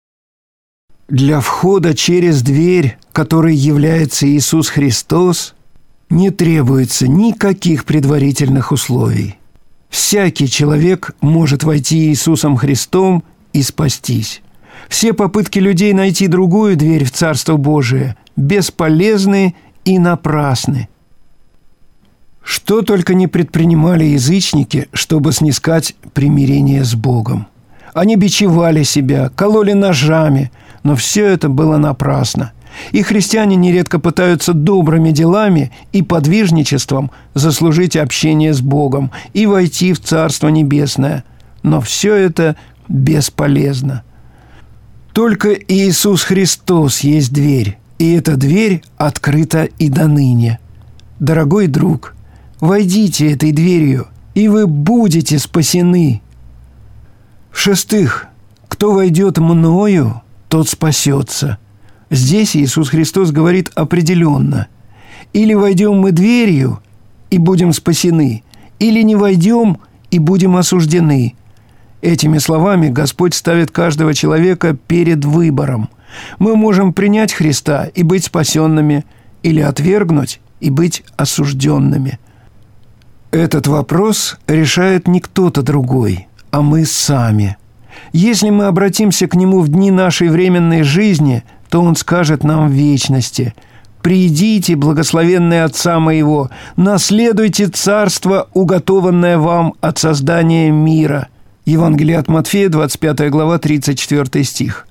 Для входа через дверь, которой является Иисус Христос, не требуется никаких предварительных условий. Всякий человек может войти Иисусом Христом и спастись. Все попытки людей найти другую дверь в Царство Божие бесполезны и напрасны. Что только не предпринимали язычники, чтобы снискать примирение с Богом. Они бичевали себя, кололи ножами, но все это было напрасно. И христиане нередко пытаются добрыми делами и подвижничеством заслужить общение с Богом и войти в Царство Небесное. Но все это бесполезно. Только Иисус Христос есть дверь, и эта дверь открыта и доныне. Дорогой друг, войдите этой дверью, и вы будете спасены. В-шестых, кто войдет мною, тот спасется. Здесь Иисус Христос говорит определенно: или войдем мы дверью и будем спасены, или не войдем и будем осуждены. Этими словами Господь ставит каждого человека перед выбором. Мы можем принять Христа и быть спасенными, или отвергнуть и быть осужденными. Этот вопрос решает не кто-то другой, а мы сами. Если мы обратимся к Нему в дни нашей временной жизни, то Он скажет нам в вечности: «Придите, благословенные Отца Моего, наследуйте царство, уготованное вам от создания мира». Евангелие от Матфея, двадцать пятая глава, тридцать четвёртый стих.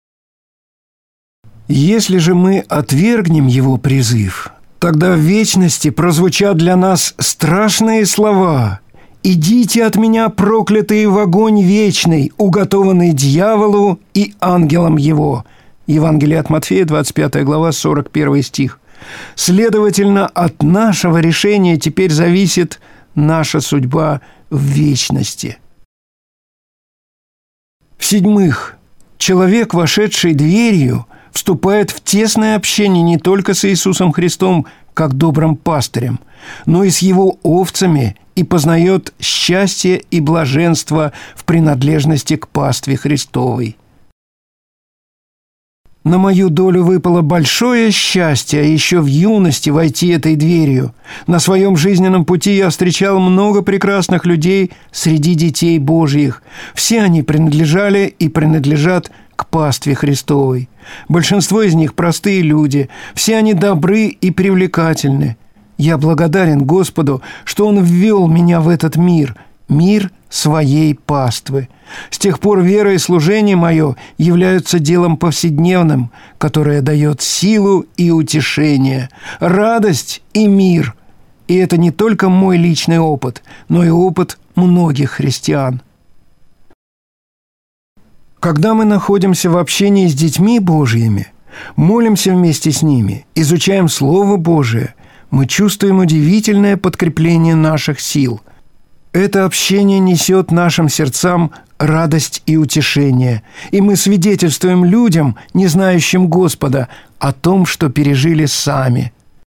Если же мы отвергнем Его призыв, тогда в вечности прозвучат для нас страшные слова: «Идите от меня, проклятые, в огонь вечный, уготованный дьяволу и ангелам его». Евангелие от Матфея, двадцать пятая глава, сорок первый стих. Следовательно, от нашего решения теперь зависит наша судьба в вечности. В-седьмых, человек, вошедший дверью, вступает в тесное общение не только с Иисусом Христом, как добрым пастырем, но и с Его овцами и познает счастье и блаженство в принадлежности к пастве Христовой. На мою долю выпало большое счастье еще в юности войти этой дверью. На своем жизненном пути я встречал много прекрасных людей среди детей Божьих. Все они принадлежали и принадлежат к пастве Христовой. Большинство из них простые люди, все они добры и привлекательны. Я благодарен Господу, что Он ввел меня в этот мир, мир своей паствы. С тех пор вера и служение мое являются делом повседневным, которое дает силу и утешение, радость и мир. И это не только мой личный опыт, но и опыт многих христиан. Когда мы находимся в общении с детьми Божьими, молимся вместе с ними, изучаем Слово Божие, мы чувствуем удивительное подкрепление наших сил. Это общение несет нашим сердцам радость и утешение, и мы свидетельствуем людям, не знающим Господа, о том, что пережили сами.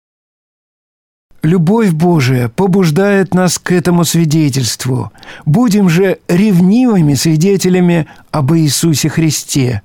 Любовь Божия побуждает нас к этому свидетельству. Будем же ревнивыми свидетелями об Иисусе Христе.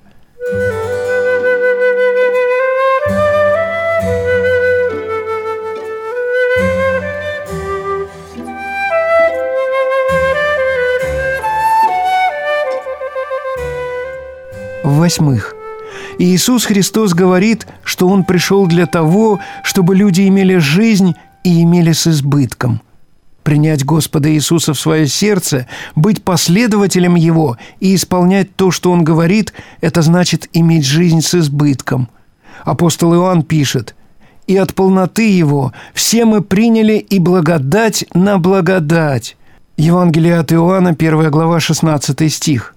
В-восьмых, Иисус Христос говорит, что Он пришел для того, чтобы люди имели жизнь и имели с избытком. Принять Господа Иисуса в свое сердце, быть последователем Его и исполнять то, что Он говорит, это значит иметь жизнь с избытком. Апостол Иоанн пишет: «И от полноты Его все мы приняли и благодать на благодать». Евангелие от Иоанна, первая глава, шестнадцатый стих.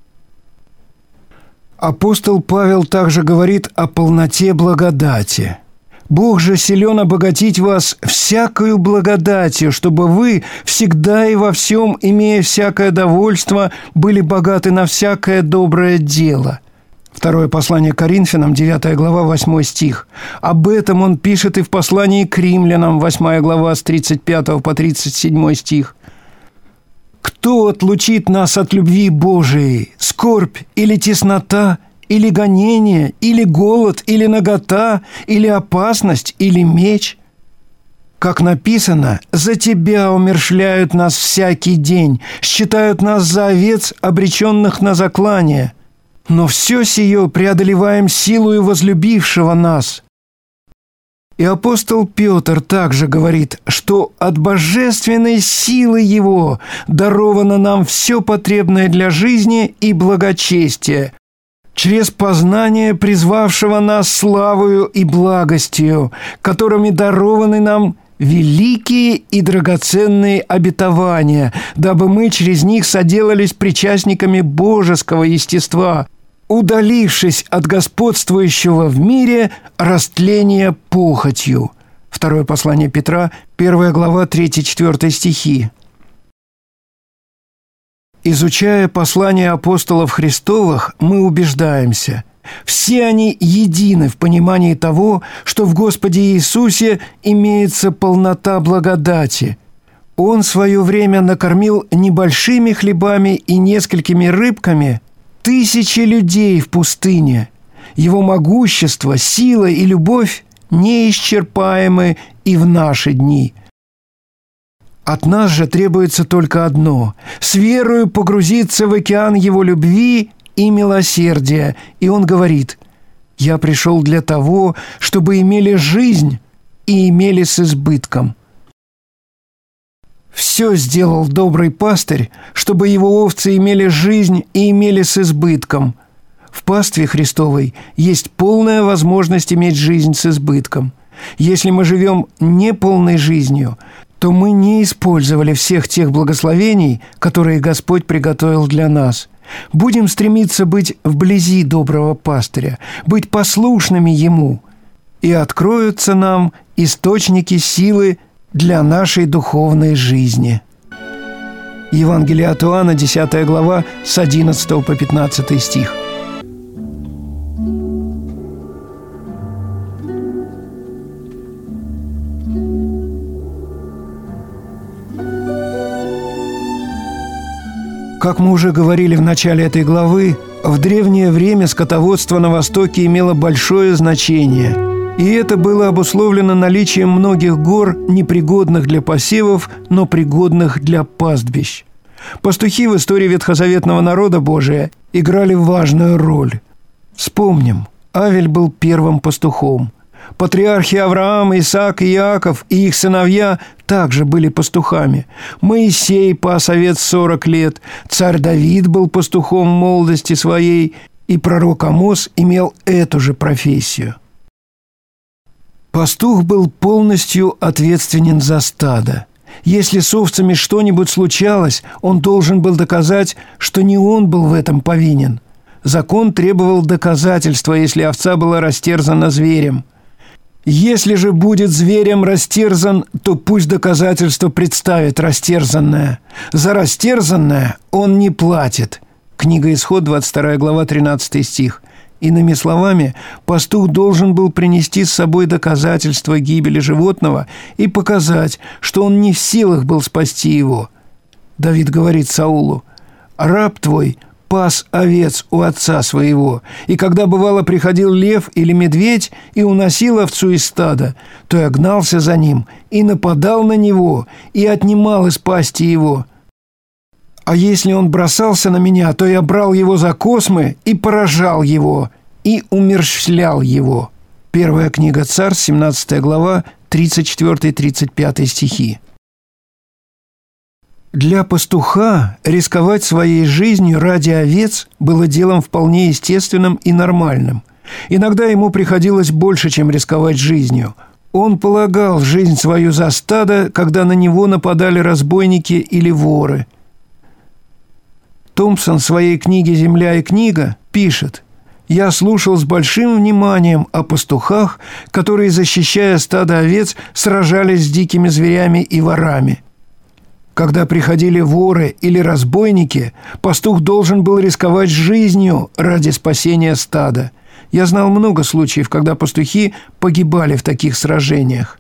Апостол Павел также говорит о полноте благодати. «Бог же силен обогатить вас всякою благодатью, чтобы вы, всегда и во всем, имея всякое довольство, были богаты на всякое доброе дело». Второе послание к Коринфянам, девятая глава, восьмой стих. Об этом он пишет и в послании к Римлянам, восьмая глава, с тридцать пятого по тридцать седьмой стих. «Кто отлучит нас от любви Божией? Скорбь или теснота, или гонение, или голод, или нагота, или опасность, или меч?» Как написано: «За Тебя умерщвляют нас всякий день, считают нас за овец, обреченных на заклание. Но все сие преодолеваем силою возлюбившего нас». И апостол Петр также говорит, что от божественной силы Его даровано нам все потребное для жизни и благочестия, через познание призвавшего нас славою и благостью, которыми дарованы нам великие и драгоценные обетования, дабы мы через них соделались причастниками божеского естества, удалившись от господствующего в мире растления похотью. Второе послание Петра, первая глава, третий-четвёртый стихи. Изучая послания апостолов Христовых, мы убеждаемся: все они едины в понимании того, что в Господе Иисусе имеется полнота благодати. Он в свое время накормил небольшими хлебами и несколькими рыбками тысячи людей в пустыне. Его могущество, сила и любовь неисчерпаемы и в наши дни. От нас же требуется только одно – с верою погрузиться в океан Его любви и милосердия. И Он говорит: «Я пришел для того, чтобы имели жизнь и имели с избытком». Все сделал добрый пастырь, чтобы его овцы имели жизнь и имели с избытком. В пастве Христовой есть полная возможность иметь жизнь с избытком. Если мы живем неполной жизнью, то мы не использовали всех тех благословений, которые Господь приготовил для нас. Будем стремиться быть вблизи доброго пастыря, быть послушными Ему, и откроются нам источники силы для нашей духовной жизни. Евангелие от Иоанна, десятая глава, с одиннадцатого по пятнадцатый стих. Как мы уже говорили в начале этой главы, в древнее время скотоводство на Востоке имело большое значение, и это было обусловлено наличием многих гор, непригодных для посевов, но пригодных для пастбищ. Пастухи в истории ветхозаветного народа Божия играли важную роль. Вспомним, Авель был первым пастухом. Патриархи Авраам, Исаак и Иаков и их сыновья также были пастухами. Моисей пас овец сорок лет, царь Давид был пастухом в молодости своей, и пророк Амос имел эту же профессию. Пастух был полностью ответственен за стадо. Если с овцами что-нибудь случалось, он должен был доказать, что не он был в этом повинен. Закон требовал доказательства, если овца была растерзана зверем. Если же будет зверем растерзан, то пусть доказательство представит растерзанное. За растерзанное он не платит. Книга Исход, двадцать вторая глава, тринадцатый стих. Иными словами, пастух должен был принести с собой доказательство гибели животного и показать, что он не в силах был спасти его. Давид говорит Саулу: «Раб твой пас овец у отца своего, и когда, бывало, приходил лев или медведь и уносил овцу из стада, то я гнался за ним и нападал на него, и отнимал из пасти его. А если он бросался на меня, то я брал его за космы и поражал его, и умерщвлял его». Первая книга Царств, семнадцатая глава, тридцать четвёртый тридцать пятый стихи. Для пастуха рисковать своей жизнью ради овец было делом вполне естественным и нормальным. Иногда ему приходилось больше, чем рисковать жизнью. Он полагал жизнь свою за стадо, когда на него нападали разбойники или воры. Томпсон в своей книге «Земля и книга» пишет: «Я слушал с большим вниманием о пастухах, которые, защищая стадо овец, сражались с дикими зверями и ворами. Когда приходили воры или разбойники, пастух должен был рисковать жизнью ради спасения стада. Я знал много случаев, когда пастухи погибали в таких сражениях».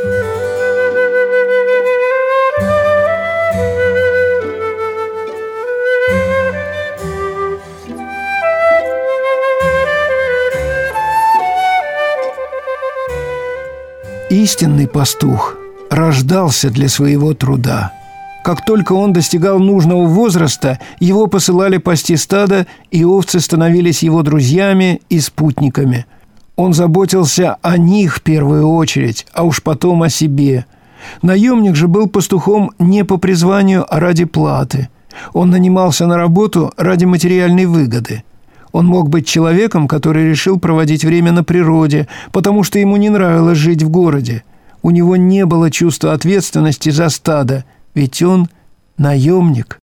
Истинный пастух рождался для своего труда. Как только он достигал нужного возраста, его посылали пасти стадо, и овцы становились его друзьями и спутниками. Он заботился о них в первую очередь, а уж потом о себе. Наемник же был пастухом не по призванию, а ради платы. Он нанимался на работу ради материальной выгоды. Он мог быть человеком, который решил проводить время на природе, потому что ему не нравилось жить в городе. У него не было чувства ответственности за стадо, ведь он наемник.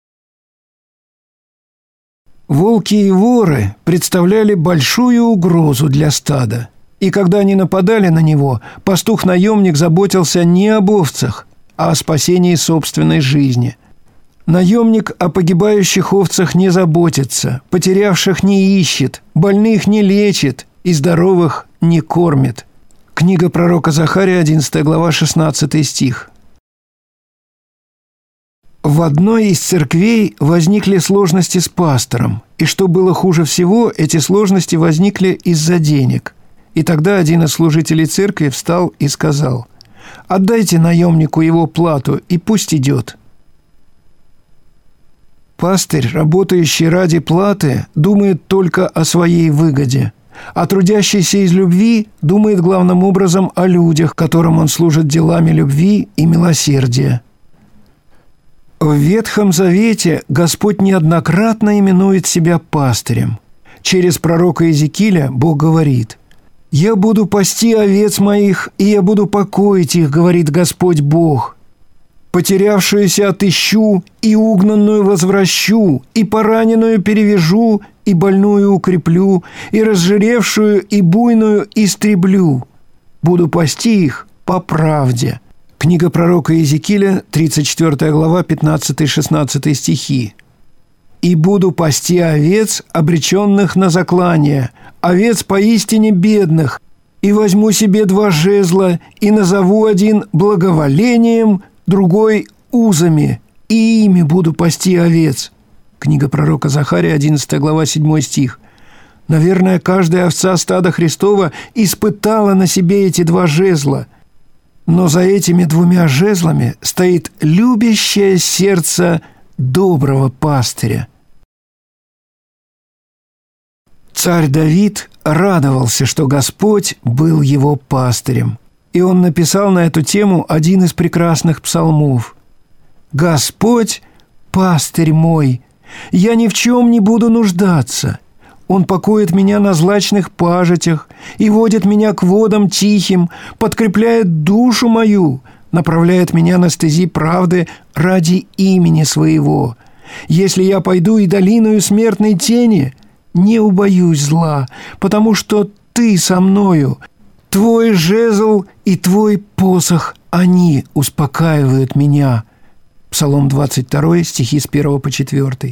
Волки и воры представляли большую угрозу для стада. И когда они нападали на него, пастух-наемник заботился не об овцах, а о спасении собственной жизни. Наемник о погибающих овцах не заботится, потерявших не ищет, больных не лечит и здоровых не кормит. Книга пророка Захария, одиннадцатая глава, шестнадцатый стих. В одной из церквей возникли сложности с пастором, и что было хуже всего, эти сложности возникли из-за денег. И тогда один из служителей церкви встал и сказал: «Отдайте наемнику его плату, и пусть идет». Пастырь, работающий ради платы, думает только о своей выгоде, а трудящийся из любви думает главным образом о людях, которым он служит делами любви и милосердия. В Ветхом Завете Господь неоднократно именует себя пастырем. Через пророка Иезекииля Бог говорит: «Я буду пасти овец моих, и я буду покоить их, говорит Господь Бог. Потерявшуюся отыщу, и угнанную возвращу, и пораненную перевяжу, и больную укреплю, и разжиревшую и буйную истреблю. Буду пасти их по правде». Книга пророка Иезекииля, тридцать четвёртая глава, пятнадцатый-шестнадцатый стихи. «И буду пасти овец, обреченных на заклание, овец поистине бедных, и возьму себе два жезла, и назову один благоволением, другой узами, и ими буду пасти овец». Книга пророка Захария, одиннадцатая глава, седьмой стих. Наверное, каждая овца стада Христова испытала на себе эти два жезла. Но за этими двумя жезлами стоит любящее сердце доброго пастыря. Царь Давид радовался, что Господь был его пастырем, и он написал на эту тему один из прекрасных псалмов. «Господь – пастырь мой, я ни в чем не буду нуждаться. Он покоит меня на злачных пажитях и водит меня к водам тихим, подкрепляет душу мою, направляет меня на стези правды ради имени своего. Если я пойду и долиною смертной тени, не убоюсь зла, потому что ты со мною. Твой жезл и твой посох, они успокаивают меня». Псалом двадцать два, стихи с первого по четвёртый.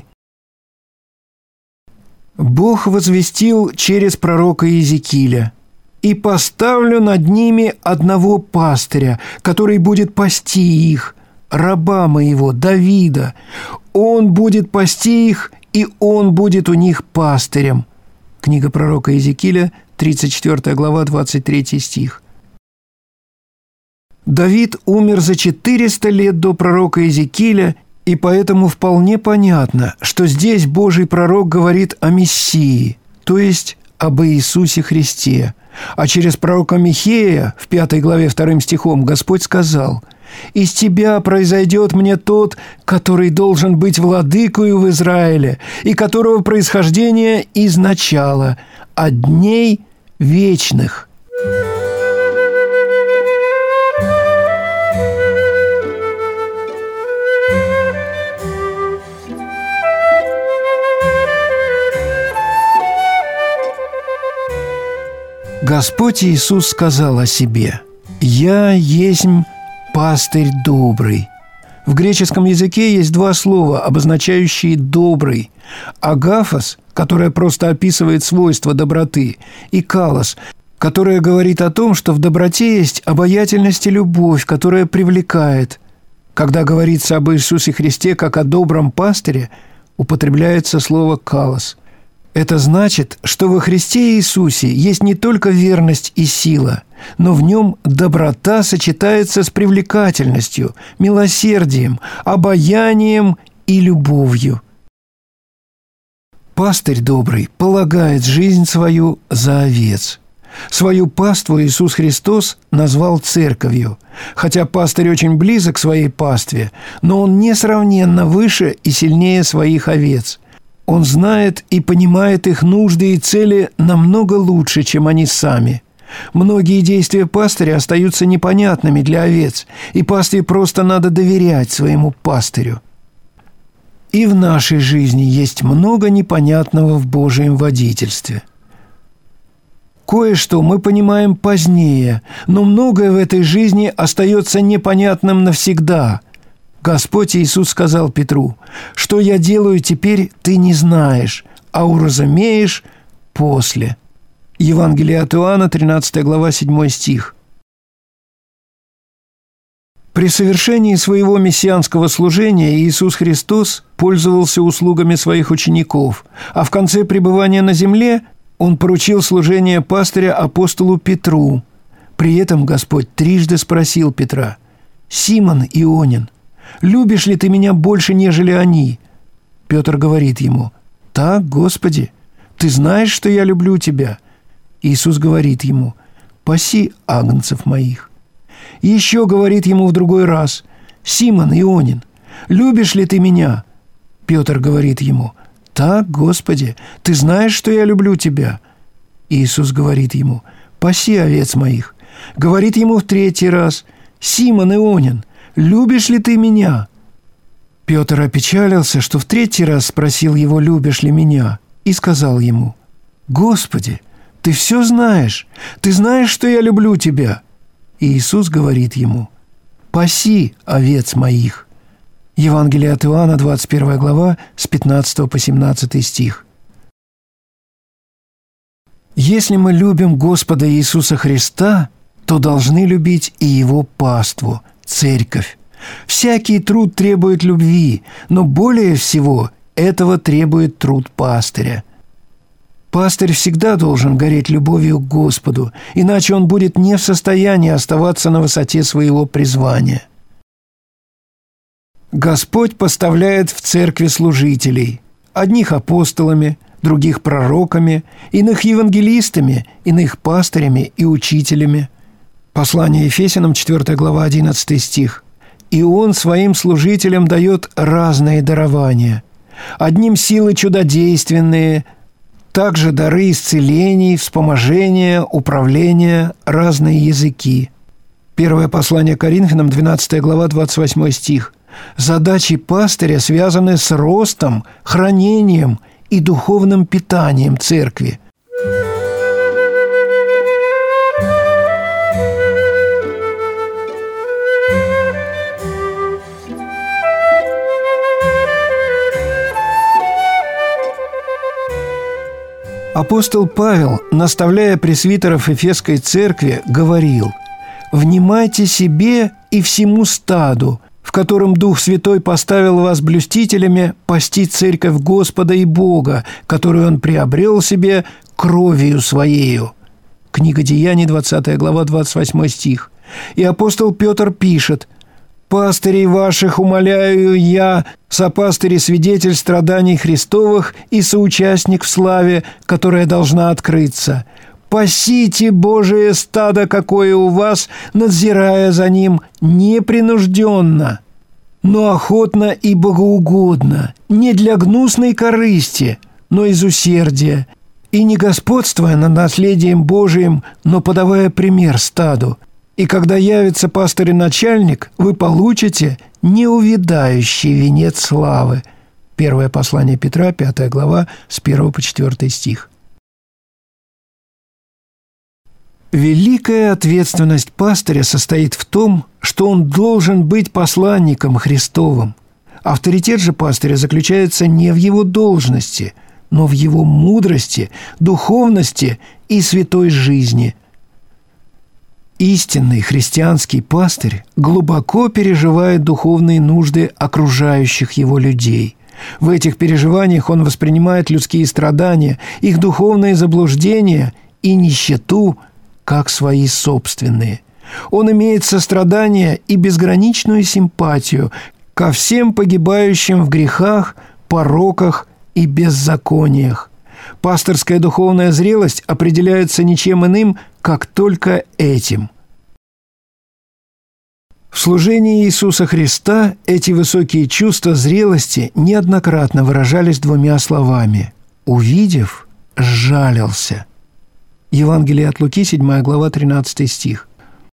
Бог возвестил через пророка Иезекииля: «И поставлю над ними одного пастыря, который будет пасти их, раба моего Давида. Он будет пасти их, и он будет у них пастырем». Книга пророка Иезекииля, тридцать четвёртая глава, двадцать третий стих. Давид умер за четыреста лет до пророка Иезекииля, и поэтому вполне понятно, что здесь Божий пророк говорит о Мессии, то есть об Иисусе Христе. А через пророка Михея в пятой главе вторым стихом Господь сказал: «Из тебя произойдет мне тот, который должен быть владыкою в Израиле, и которого происхождение из начала, от дней вечных». Господь Иисус сказал о себе: «Я есмь пастырь добрый». В греческом языке есть два слова, обозначающие «добрый». Агафос, которое просто описывает свойства доброты, и калос, которое говорит о том, что в доброте есть обаятельность и любовь, которая привлекает. Когда говорится об Иисусе Христе как о добром пастыре, употребляется слово «калос». Это значит, что во Христе Иисусе есть не только верность и сила, но в нем доброта сочетается с привлекательностью, милосердием, обаянием и любовью. Пастырь добрый полагает жизнь свою за овец. Свою паству Иисус Христос назвал церковью. Хотя пастырь очень близок к своей пастве, но он несравненно выше и сильнее своих овец. Он знает и понимает их нужды и цели намного лучше, чем они сами. Многие действия пастыря остаются непонятными для овец, и пастве просто надо доверять своему пастырю. И в нашей жизни есть много непонятного в Божьем водительстве. Кое-что мы понимаем позднее, но многое в этой жизни остается непонятным навсегда. Господь Иисус сказал Петру: «Что я делаю теперь, ты не знаешь, а уразумеешь после». Евангелие от Иоанна, тринадцатая глава, седьмой стих. При совершении своего мессианского служения Иисус Христос пользовался услугами своих учеников, а в конце пребывания на земле Он поручил служение пастыря апостолу Петру. При этом Господь трижды спросил Петра: «Симон Ионин, любишь ли ты меня больше, нежели они?» Петр говорит ему: «Так, Господи, ты знаешь, что я люблю тебя». Иисус говорит ему: «Паси агнцев моих». И еще говорит ему в другой раз: «Симон Ионин, любишь ли ты меня?» Петр говорит ему: «Так, Господи, ты знаешь, что я люблю тебя». Иисус говорит ему: «Паси овец моих». Говорит ему в третий раз: «Симон Ионин, любишь ли ты меня?» Петр опечалился, что в третий раз спросил его: «Любишь ли меня?» И сказал ему: «Господи, ты все знаешь, ты знаешь, что я люблю тебя». И Иисус говорит ему: «Паси овец моих». Евангелие от Иоанна, двадцать первая глава, с пятнадцатого по семнадцатый стих. Если мы любим Господа Иисуса Христа, то должны любить и Его паству, церковь. Всякий труд требует любви, но более всего этого требует труд пастыря. Пастырь всегда должен гореть любовью к Господу, иначе он будет не в состоянии оставаться на высоте своего призвания. Господь поставляет в церкви служителей, одних апостолами, других пророками, иных евангелистами, иных пастырями и учителями. Послание Ефесянам, четвёртая глава, одиннадцатый стих. «И Он своим служителям дает разные дарования. Одним силы чудодейственные, также дары исцелений, вспоможения, управления, разные языки». Первое послание Коринфянам, двенадцатая глава, двадцать восьмой стих. Задачи пастыря связаны с ростом, хранением и духовным питанием церкви. Апостол Павел, наставляя пресвитеров Эфесской церкви, говорил: «Внимайте себе и всему стаду, в котором Дух Святой поставил вас блюстителями, пасти церковь Господа и Бога, которую Он приобрел себе кровью Своею». Книга Деяний, двадцатая глава, двадцать восьмой стих. И апостол Петр пишет: «Пастырей ваших умоляю я, сопастыри свидетель страданий Христовых и соучастник в славе, которая должна открыться. Пасите Божие стадо, какое у вас, надзирая за ним непринужденно, но охотно и богоугодно, не для гнусной корысти, но из усердия, и не господствуя над наследием Божиим, но подавая пример стаду. И когда явится пастырь и начальник, вы получите неувядающий венец славы». Первое послание Петра, пятая глава, с первого по четвёртый стих. Великая ответственность пастыря состоит в том, что он должен быть посланником Христовым. Авторитет же пастыря заключается не в его должности, но в его мудрости, духовности и святой жизни. Истинный христианский пастырь глубоко переживает духовные нужды окружающих его людей. В этих переживаниях он воспринимает людские страдания, их духовные заблуждения и нищету как свои собственные. Он имеет сострадание и безграничную симпатию ко всем погибающим в грехах, пороках и беззакониях. Пасторская духовная зрелость определяется ничем иным, как только этим. В служении Иисуса Христа эти высокие чувства зрелости неоднократно выражались двумя словами: «увидев, сжалился». Евангелие от Луки, седьмая глава, тринадцатый стих.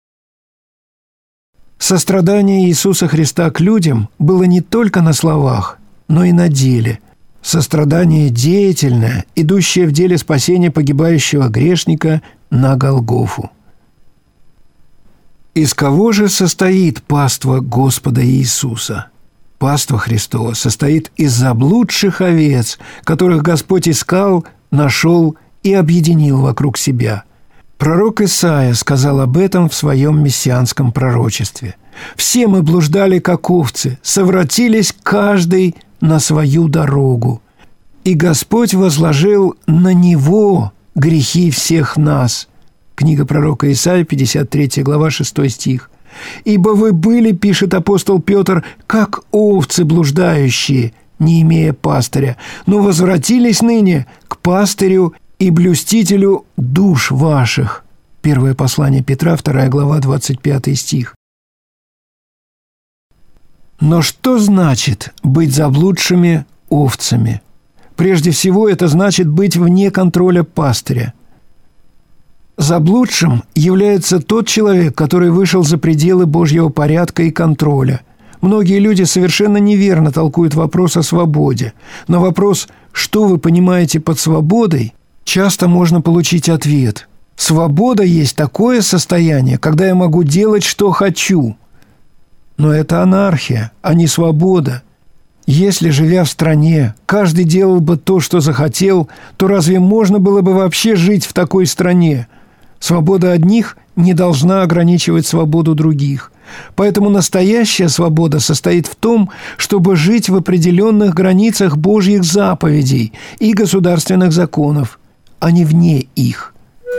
Сострадание Иисуса Христа к людям было не только на словах, но и на деле. Сострадание деятельное, идущее в деле спасения погибающего грешника на Голгофу. Из кого же состоит паства Господа Иисуса? Паства Христова состоит из заблудших овец, которых Господь искал, нашел и объединил вокруг себя. Пророк Исаия сказал об этом в своем мессианском пророчестве. «Все мы блуждали, как овцы, совратились каждый на свою дорогу, и Господь возложил на Него грехи всех нас». Книга пророка Исаии, пятьдесят третья глава, шестой стих. «Ибо вы были, — пишет апостол Петр, — как овцы блуждающие, не имея пастыря, но возвратились ныне к пастырю и блюстителю душ ваших». Первое послание Петра, вторая глава, двадцать пятый стих. Но что значит быть заблудшими овцами? Прежде всего, это значит быть вне контроля пастыря. Заблудшим является тот человек, который вышел за пределы Божьего порядка и контроля. Многие люди совершенно неверно толкуют вопрос о свободе. На вопрос «что вы понимаете под свободой?» часто можно получить ответ: «Свобода есть такое состояние, когда я могу делать, что хочу». Но это анархия, а не свобода. Если, живя в стране, каждый делал бы то, что захотел, то разве можно было бы вообще жить в такой стране? Свобода одних не должна ограничивать свободу других. Поэтому настоящая свобода состоит в том, чтобы жить в определенных границах Божьих заповедей и государственных законов, а не вне их.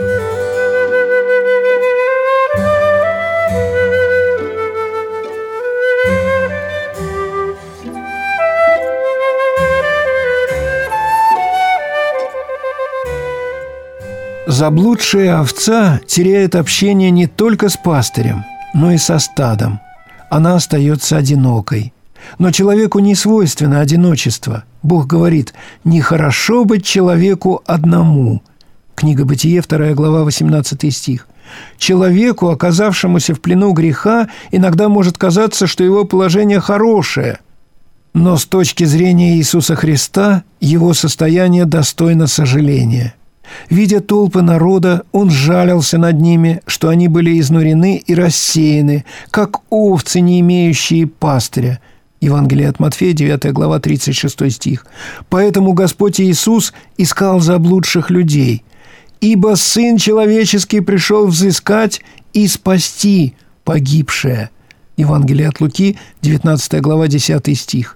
Заблудшая овца теряет общение не только с пастырем, но и со стадом. Она остается одинокой. Но человеку не свойственно одиночество. Бог говорит: «Нехорошо быть человеку одному». Книга Бытие, вторая глава, восемнадцатый стих. Человеку, оказавшемуся в плену греха, иногда может казаться, что его положение хорошее. Но с точки зрения Иисуса Христа, его состояние достойно сожаления. Видя толпы народа, он жалился над ними, что они были изнурены и рассеяны, как овцы, не имеющие пастыря. Евангелие от Матфея, девятая глава, тридцать шестой стих. Поэтому Господь Иисус искал заблудших людей. «Ибо Сын Человеческий пришел взыскать и спасти погибшее». Евангелие от Луки, девятнадцатая глава, десятый стих.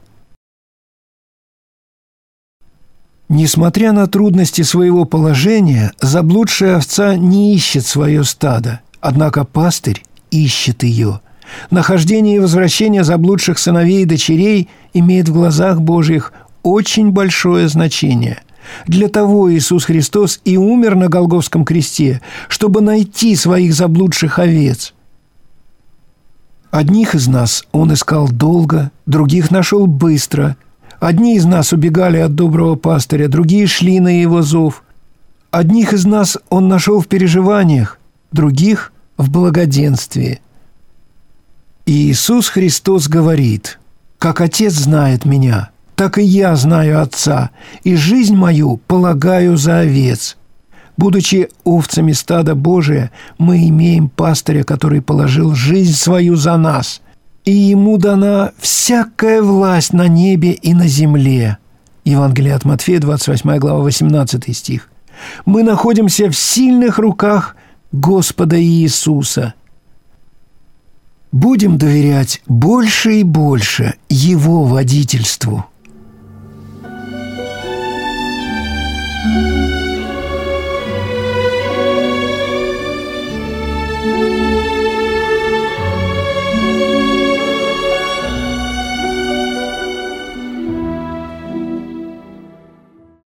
Несмотря на трудности своего положения, заблудшая овца не ищет свое стадо, однако пастырь ищет ее. Нахождение и возвращение заблудших сыновей и дочерей имеет в глазах Божьих очень большое значение. Для того Иисус Христос и умер на Голгофском кресте, чтобы найти своих заблудших овец. Одних из нас Он искал долго, других нашел быстро. Одни из нас убегали от доброго пастыря, другие шли на его зов. Одних из нас Он нашел в переживаниях, других – в благоденствии. И Иисус Христос говорит: «Как Отец знает Меня, так и Я знаю Отца, и жизнь мою полагаю за овец». Будучи овцами стада Божия, мы имеем пастыря, который положил жизнь свою за нас, и ему дана всякая власть на небе и на земле. Евангелие от Матфея, двадцать восьмая глава, восемнадцатый стих. Мы находимся в сильных руках Господа Иисуса. Будем доверять больше и больше Его водительству.